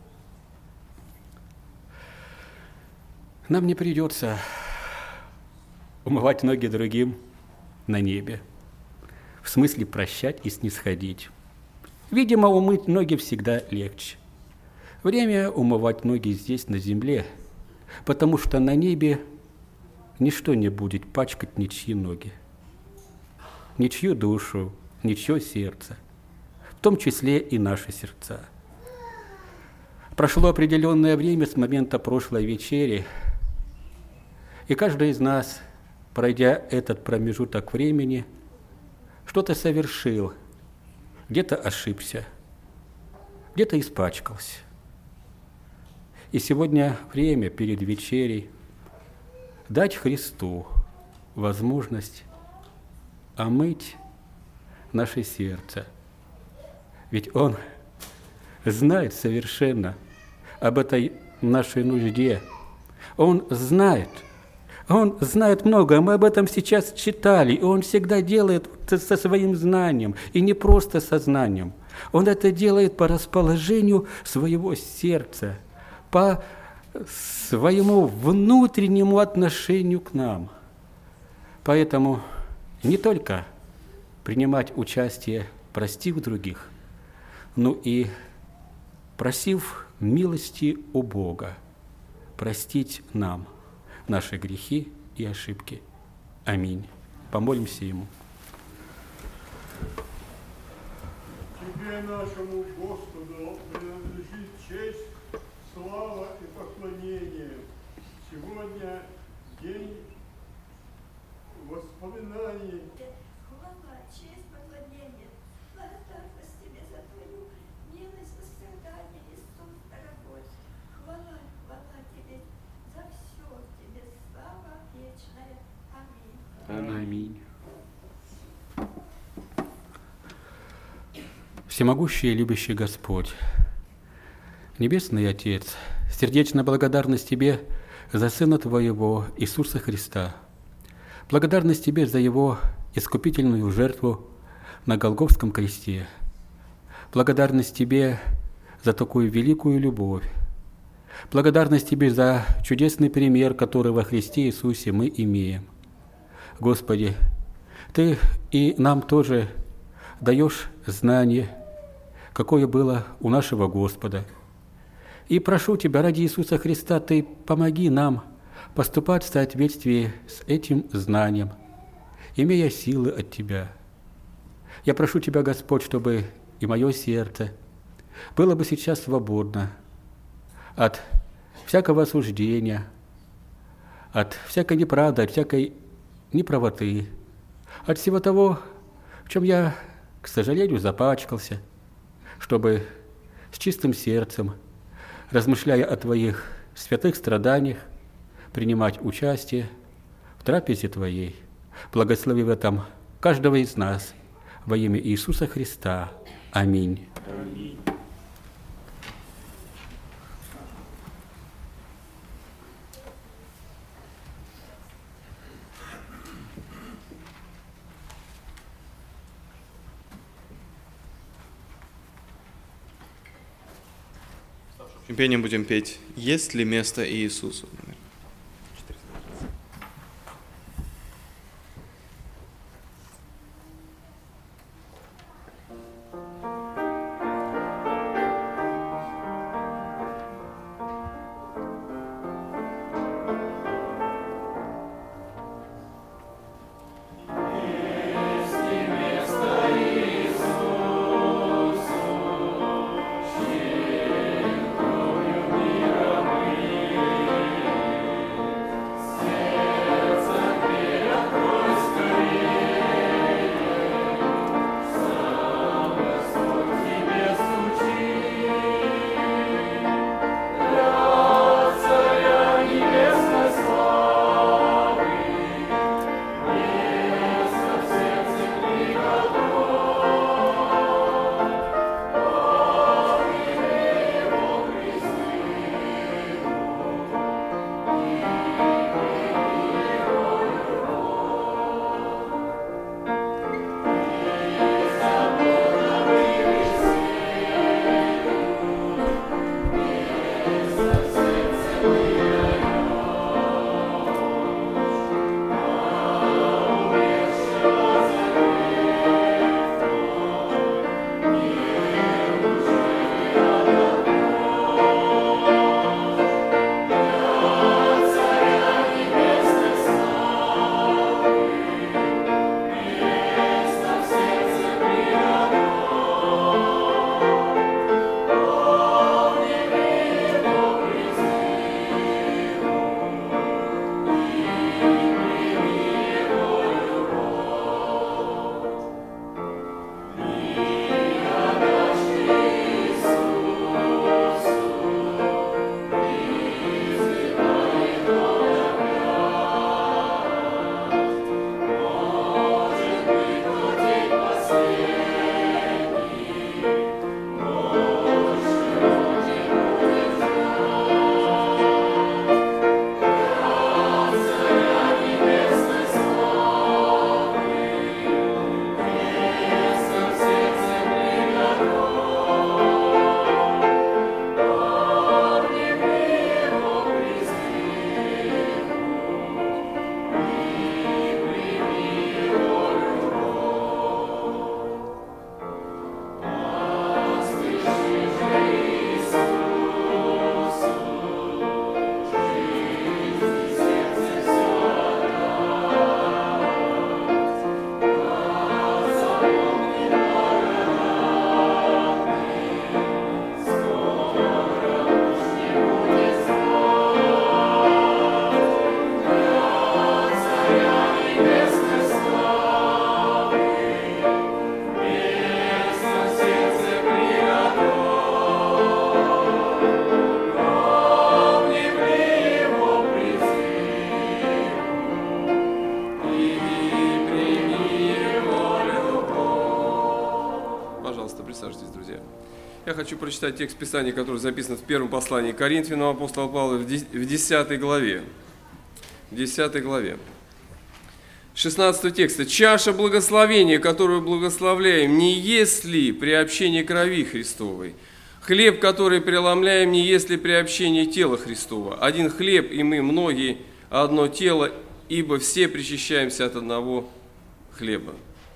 Нам не придется умывать ноги другим на небе, в смысле прощать и снисходить. Видимо, умыть ноги всегда легче. Время умывать ноги здесь, на земле, потому что на небе ничто не будет пачкать ничьи ноги, ничью душу, ничье сердце, в том числе и наши сердца. Прошло определенное время с момента прошлой вечери, и каждый из нас, пройдя этот промежуток времени, что-то совершил, где-то ошибся, где-то испачкался. И сегодня время перед вечерей дать Христу возможность омыть наше сердце. Ведь Он знает совершенно об этой нашей нужде. Он знает, Он знает много, мы об этом сейчас читали, и Он всегда делает со своим знанием, и не просто со знанием. Он это делает по расположению своего сердца, по своему внутреннему отношению к нам. Поэтому не только принимать участие, простив других, но и просив милости у Бога, простить нам наши грехи и ошибки. Аминь. Помолимся Ему. Тебе, нашему Господу, принадлежит честь, слава и поклонение. Сегодня день воспоминаний. Хвала, честь, поклонение. Благодарность Тебе за Твою милость, сострадание, Иисус, дорогой. Хвала, хвала Тебе за все. Тебе слава вечная. Аминь. Аминь. Всемогущий и любящий Господь, Небесный Отец, сердечная благодарность Тебе за Сына Твоего, Иисуса Христа. Благодарность Тебе за Его искупительную жертву на Голгофском кресте. Благодарность Тебе за такую великую любовь. Благодарность Тебе за чудесный пример, который во Христе Иисусе мы имеем. Господи, Ты и нам тоже даешь знание, какое было у нашего Господа. И прошу Тебя, ради Иисуса Христа, Ты помоги нам поступать в соответствии с этим знанием, имея силы от Тебя. Я прошу Тебя, Господь, чтобы и мое сердце было бы сейчас свободно от всякого осуждения, от всякой неправды, от всякой неправоты, от всего того, в чем я, к сожалению, запачкался, чтобы с чистым сердцем, размышляя о Твоих святых страданиях, принимать участие в трапезе Твоей. Благослови в этом каждого из нас. Во имя Иисуса Христа. Аминь. Пением будем петь «Есть ли место Иисусу?». Я хочу прочитать текст Писания, который записан в первом послании к Коринфянам апостола Павла в десятой главе. В десятой главе. шестнадцатого текста. «Чаша благословения, которую благословляем, не есть ли при общении крови Христовой? Хлеб, который преломляем, не есть ли при общении тела Христова? Один хлеб, и мы многие, одно тело, ибо все причащаемся от одного хлеба».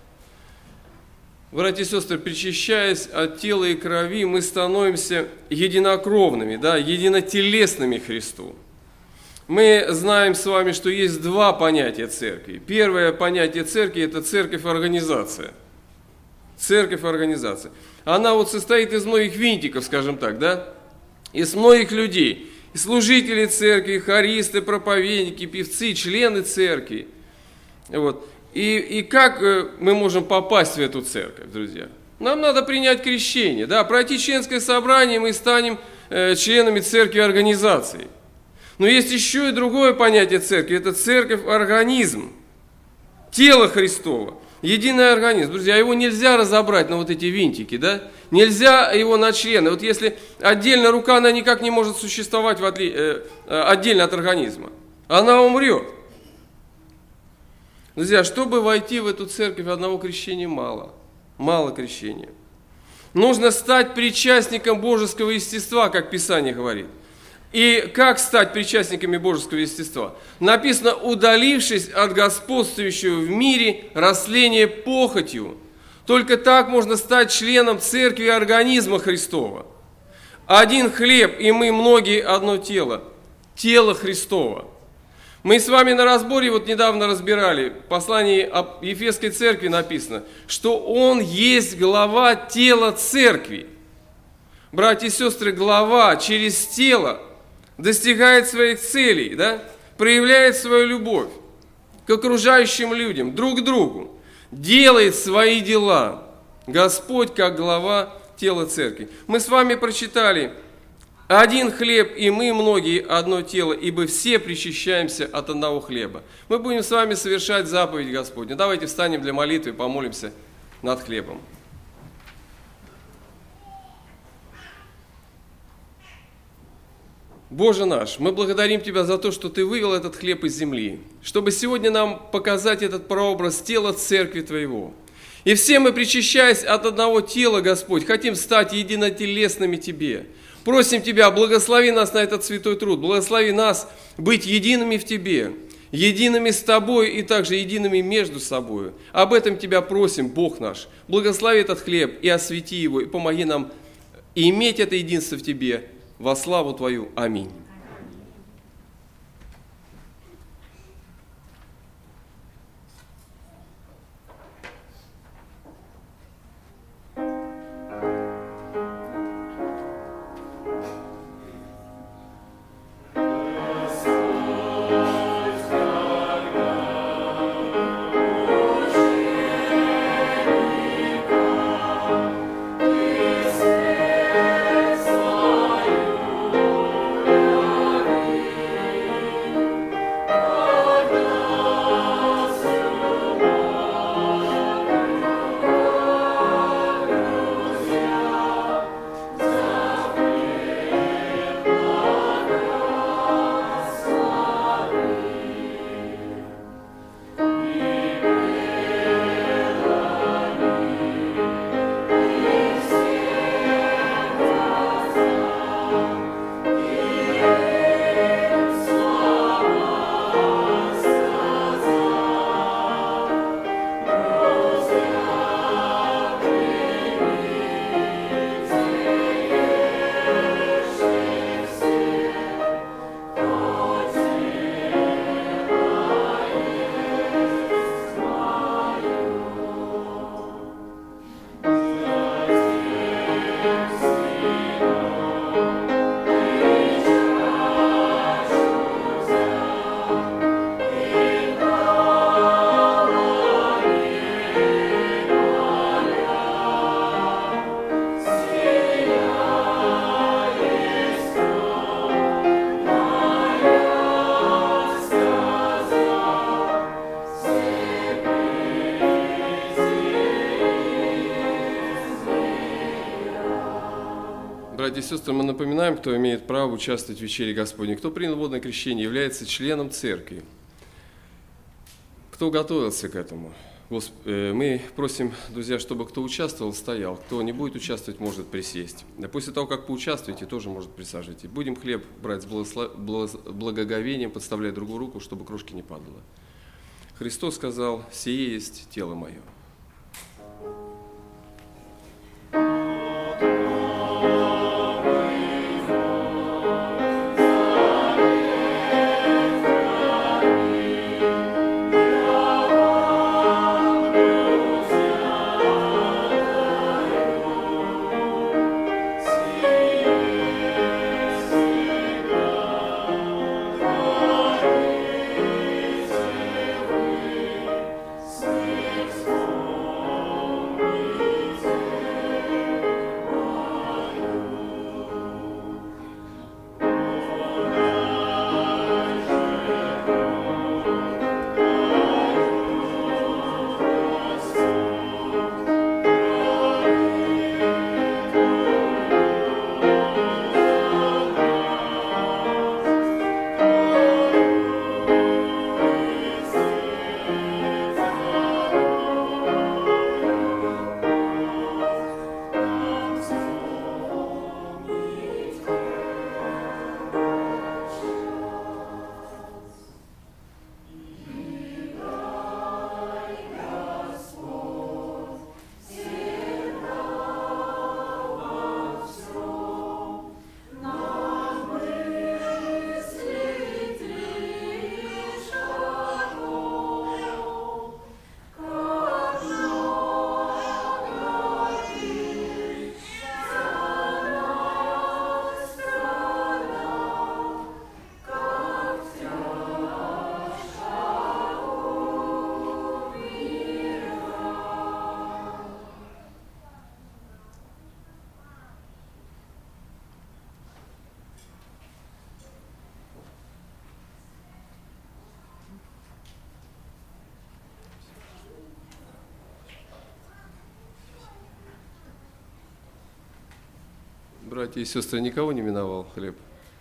Братья и сестры, причащаясь от тела и крови, мы становимся единокровными, да, единотелесными Христу. Мы знаем с вами, что есть два понятия церкви. Первое понятие церкви – это церковь-организация. Церковь-организация. Она вот состоит из многих винтиков, скажем так, да, из многих людей. И служители церкви, хористы, проповедники, певцы, члены церкви. Вот. И, и как мы можем попасть в эту церковь, друзья? Нам надо принять крещение, да, пройти членское собрание, мы станем э, членами церкви-организации. Но есть еще и другое понятие церкви, это церковь-организм, тело Христово. Единый организм. Друзья, его нельзя разобрать на вот эти винтики, да? Нельзя его на члены. Вот если отдельно рука, она никак не может существовать в отли... э, отдельно от организма. Она умрет. Друзья, чтобы войти в эту церковь, одного крещения мало. Мало крещения. Нужно стать причастником божеского естества, как Писание говорит. И как стать причастниками божеского естества? Написано, удалившись от господствующего в мире растления похотью. Только так можно стать членом церкви и организма Христова. Один хлеб, и мы многие одно тело. Тело Христова. Мы с вами на разборе вот недавно разбирали, в послании об Ефесской церкви написано, что Он есть глава тела церкви. Братья и сестры, глава через тело достигает своих целей, да? Проявляет свою любовь к окружающим людям, друг к другу, делает свои дела. Господь как глава тела церкви. Мы с вами прочитали: один хлеб, и мы многие одно тело, ибо все причащаемся от одного хлеба. Мы будем с вами совершать заповедь Господню. Давайте встанем для молитвы и помолимся над хлебом. Боже наш, мы благодарим Тебя за то, что Ты вывел этот хлеб из земли, чтобы сегодня нам показать этот прообраз тела церкви Твоего. И все мы, причащаясь от одного тела, Господь, хотим стать единотелесными Тебе. Просим Тебя, благослови нас на этот святой труд, благослови нас быть едиными в Тебе, едиными с Тобой и также едиными между собой. Об этом Тебя просим, Бог наш. Благослови этот хлеб и освети его, и помоги нам иметь это единство в Тебе во славу Твою. Аминь. Братья и сестры, мы напоминаем, кто имеет право участвовать в вечере Господней. Кто принял водное крещение, является членом церкви. Кто готовился к этому? Мы просим, друзья, чтобы кто участвовал, стоял. Кто не будет участвовать, может присесть. После того, как поучаствуете, тоже может присаживайтесь. Будем хлеб брать с благоговением, подставляя другую руку, чтобы крошки не падало. Христос сказал: «Сие есть тело мое». Six Братья и сестры, никого не миновал хлеб?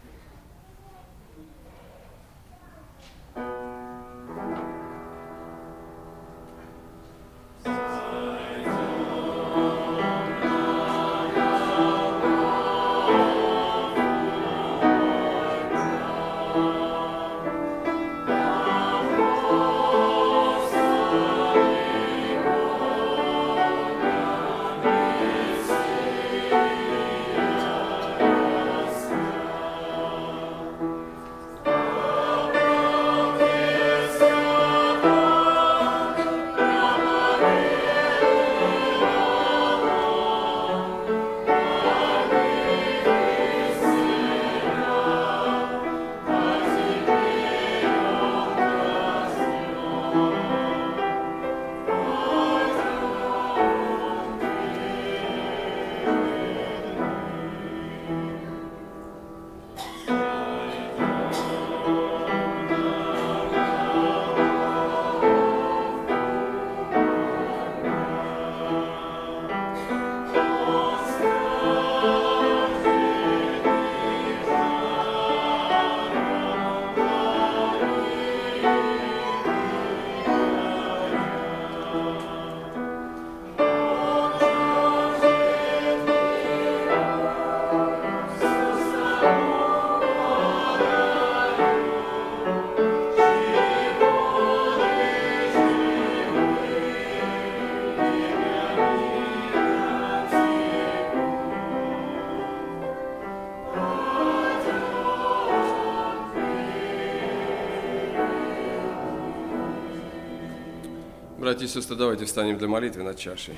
Братья и сестры, давайте встанем для молитвы над чашей.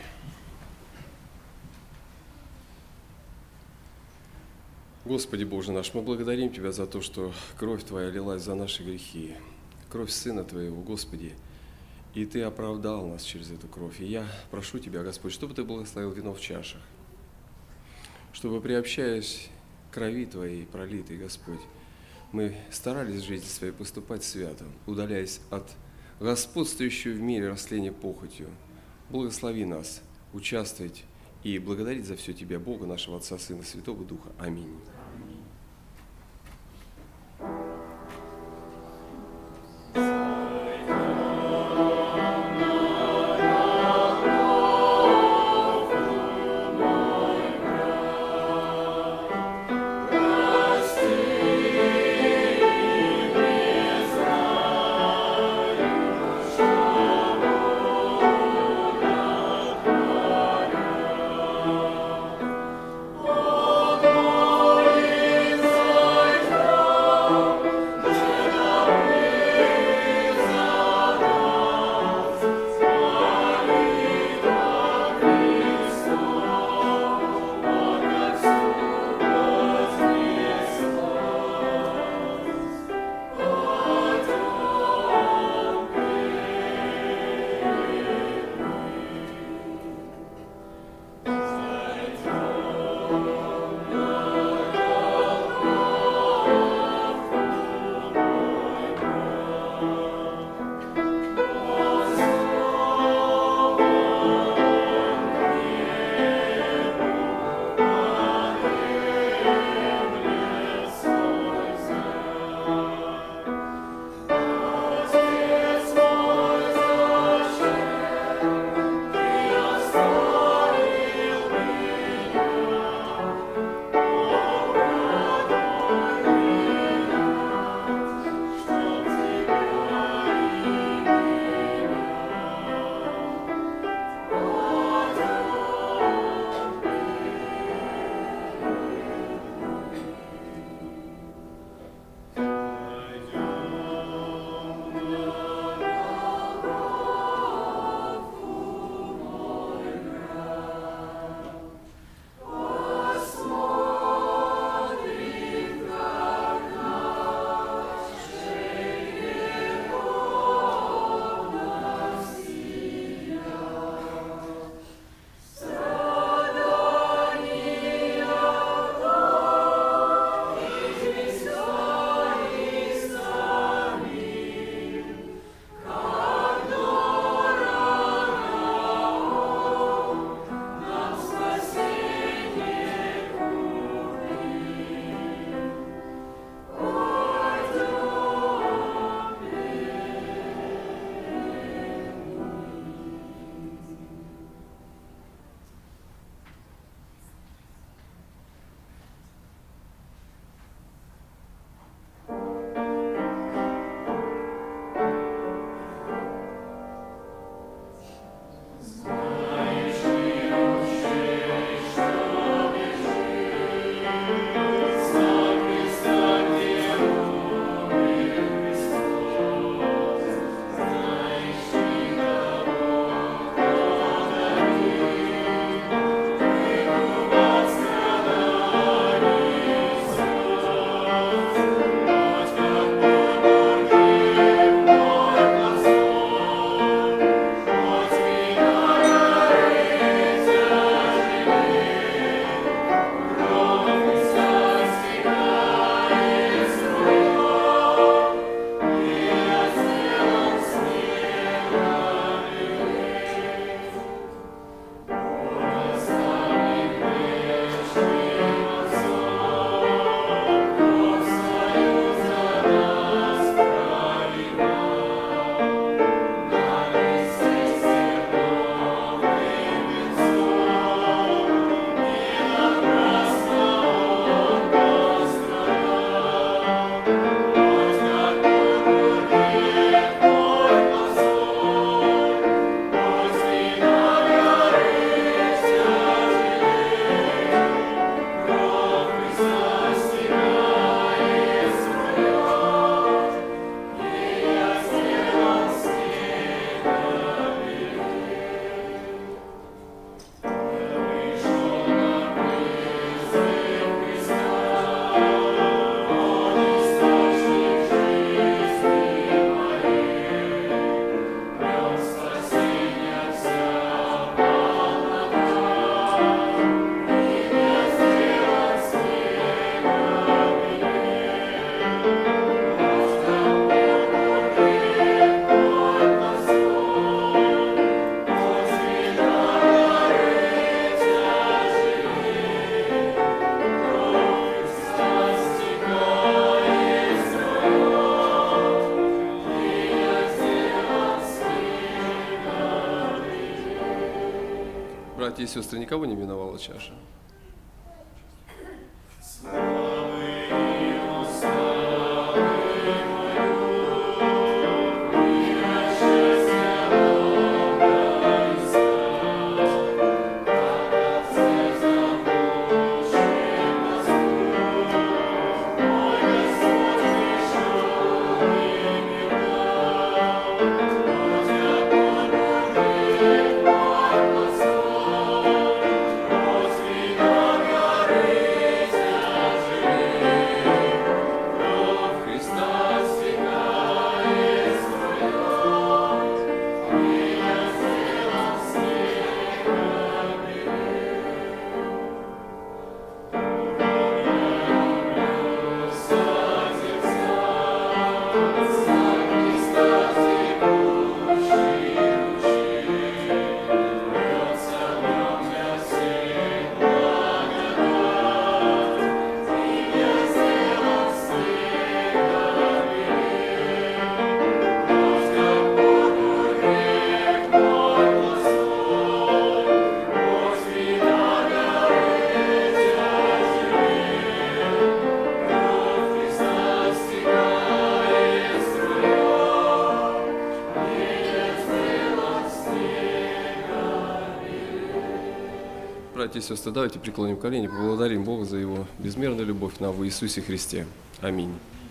Господи Боже наш, мы благодарим Тебя за то, что кровь Твоя лилась за наши грехи, кровь Сына Твоего, Господи, и Ты оправдал нас через эту кровь. И я прошу Тебя, Господь, чтобы Ты благословил вино в чашах, чтобы, приобщаясь к крови Твоей, пролитой, Господь, мы старались в жизни своей поступать свято, удаляясь от господствующего в мире растления похотью. Благослови нас участвовать и благодарить за все Тебя, Бога, нашего Отца, Сына, Святого Духа. Аминь. О, Братья и сестры, никого не миновала чаша? Братья и сестры, давайте преклоним колени, поблагодарим Бога за Его безмерную любовь к нам в Иисусе Христе. Аминь.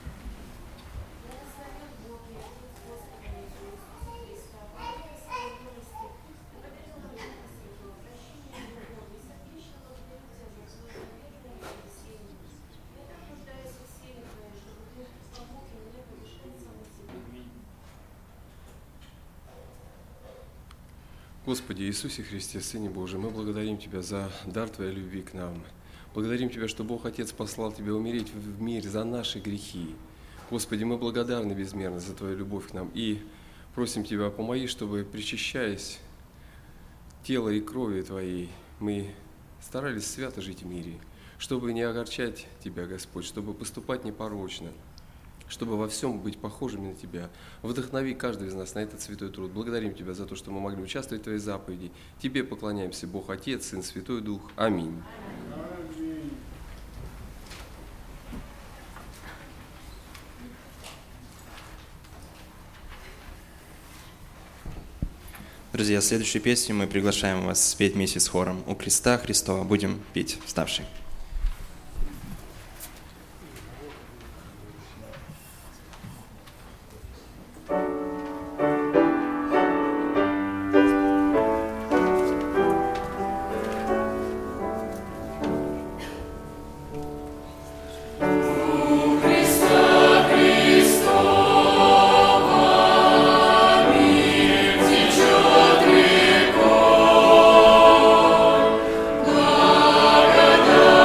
Господи Иисусе Христе, Сыне Божий, мы благодарим Тебя за дар Твоей любви к нам. Благодарим Тебя, что Бог Отец послал Тебя умереть в мире за наши грехи. Господи, мы благодарны безмерно за Твою любовь к нам и просим Тебя, помоги, чтобы, причащаясь тела и крови Твоей, мы старались свято жить в мире, чтобы не огорчать Тебя, Господь, чтобы поступать непорочно, чтобы во всем быть похожими на Тебя. Вдохнови каждого из нас на этот святой труд. Благодарим Тебя за то, что мы могли участвовать в Твоей заповеди. Тебе поклоняемся, Бог Отец, Сын, Святой Дух. Аминь. Друзья, следующую песню мы приглашаем вас спеть вместе с хором «У креста Христова». Будем петь, вставший. Благодать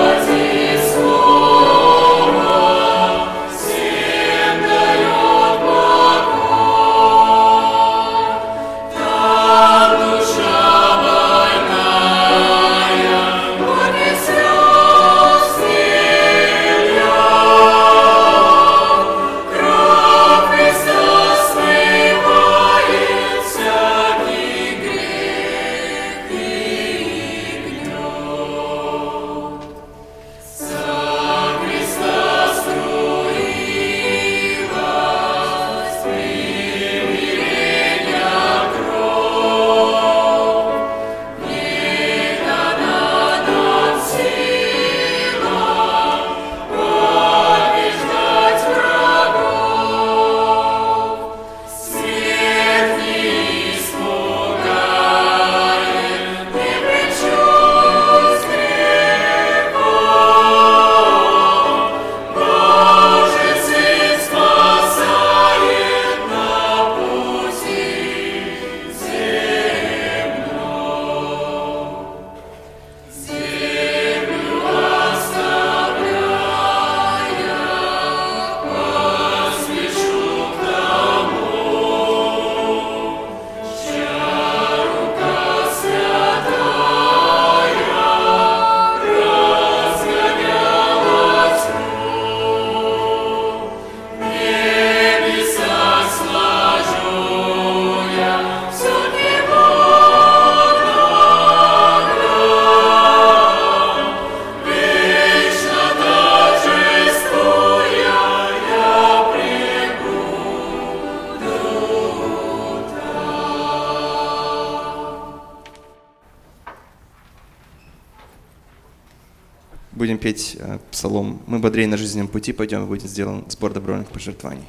будем петь э, псалом «Мы бодрее на жизненном пути пойдем», и будет сделан сбор добровольных пожертвований.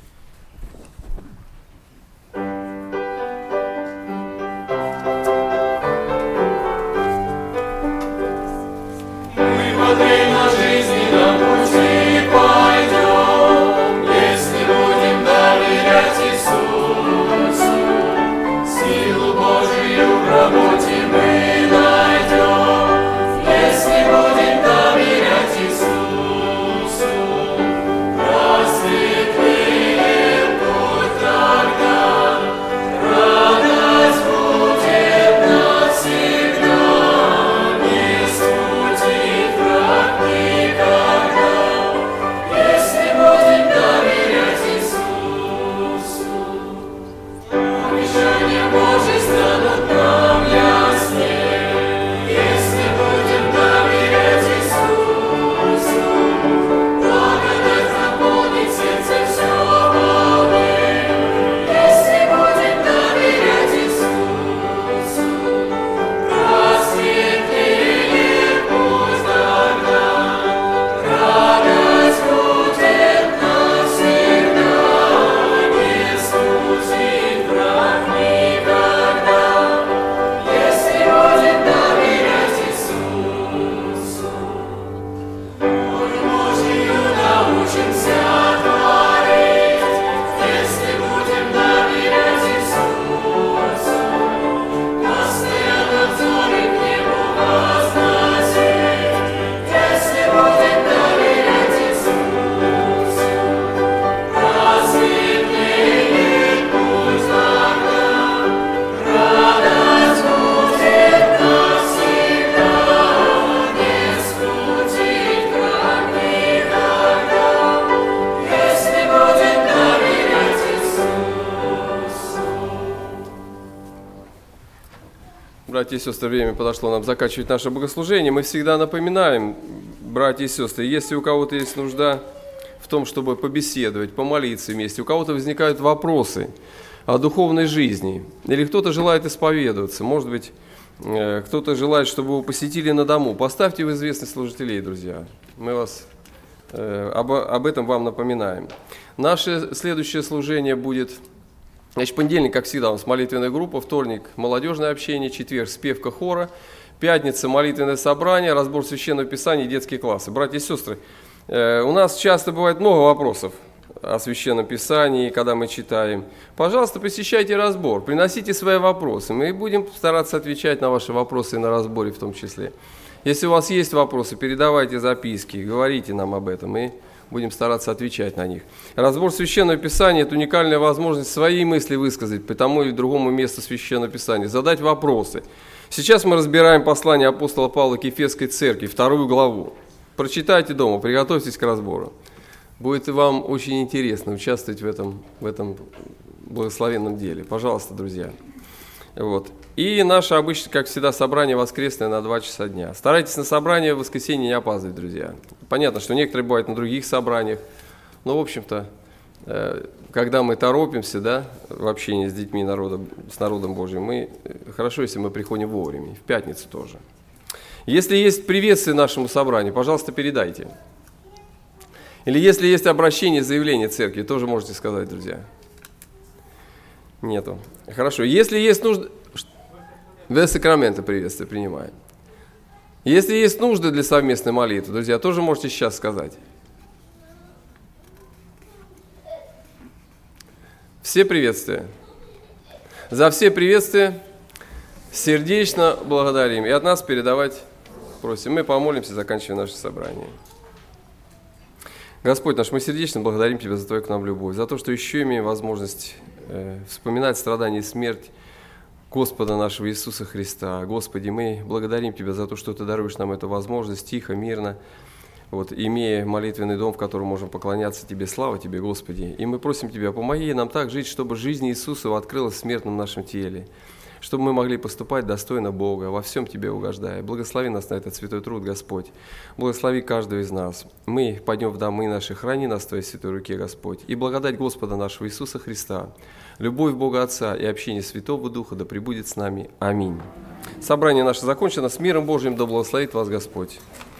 Братья и сестры, время подошло нам заканчивать наше богослужение. Мы всегда напоминаем, братья и сестры, если у кого-то есть нужда в том, чтобы побеседовать, помолиться вместе, у кого-то возникают вопросы о духовной жизни, или кто-то желает исповедоваться, может быть, кто-то желает, чтобы его посетили на дому, поставьте в известность служителей, друзья. Мы вас об, об этом вам напоминаем. Наше следующее служение будет... Значит, понедельник, как всегда, у нас молитвенная группа, вторник – молодежное общение, четверг – спевка хора, пятница – молитвенное собрание, разбор Священного Писания и детские классы. Братья и сестры, э, у нас часто бывает много вопросов о Священном Писании, когда мы читаем. Пожалуйста, посещайте разбор, приносите свои вопросы, мы будем стараться отвечать на ваши вопросы и на разборе в том числе. Если у вас есть вопросы, передавайте записки, говорите нам об этом, и будем стараться отвечать на них. Разбор Священного Писания – это уникальная возможность свои мысли высказать по тому или другому месту Священного Писания, задать вопросы. Сейчас мы разбираем послание апостола Павла к Ефесской церкви, вторую главу. Прочитайте дома, приготовьтесь к разбору. Будет вам очень интересно участвовать в этом, в этом благословенном деле. Пожалуйста, друзья. Вот. И наше обычно, как всегда, собрание воскресное на два часа дня. Старайтесь на собрание в воскресенье не опаздывать, друзья. Понятно, что некоторые бывают на других собраниях, но, в общем-то, когда мы торопимся, да, в общении с детьми народа, с народом Божьим, мы, хорошо, если мы приходим вовремя, в пятницу тоже. Если есть приветствие нашему собранию, пожалуйста, передайте. Или если есть обращение, заявление церкви, тоже можете сказать, друзья. Нету. Хорошо. Если есть нужда... Без сакрамента приветствия принимаем. Если есть нужды для совместной молитвы, друзья, тоже можете сейчас сказать. Все приветствия. За все приветствия сердечно благодарим. И от нас передавать просим. Мы помолимся, заканчивая наше собрание. Господь наш, мы сердечно благодарим Тебя за Твою к нам любовь, за то, что еще имеем возможность э, вспоминать страдания и смерть Господа нашего Иисуса Христа. Господи, мы благодарим Тебя за то, что Ты даруешь нам эту возможность тихо, мирно, вот, имея молитвенный дом, в котором можем поклоняться Тебе. Слава Тебе, Господи! И мы просим Тебя, помоги нам так жить, чтобы жизнь Иисуса открылась в смертном нашем теле, чтобы мы могли поступать достойно Бога, во всем Тебе угождая. Благослови нас на этот святой труд, Господь. Благослови каждого из нас. Мы пойдем в домы наши, храни нас в Твоей святой руке, Господь. И благодать Господа нашего Иисуса Христа, любовь Бога Отца и общение Святого Духа да пребудет с нами. Аминь. Собрание наше закончено. С миром Божьим да благословит вас Господь.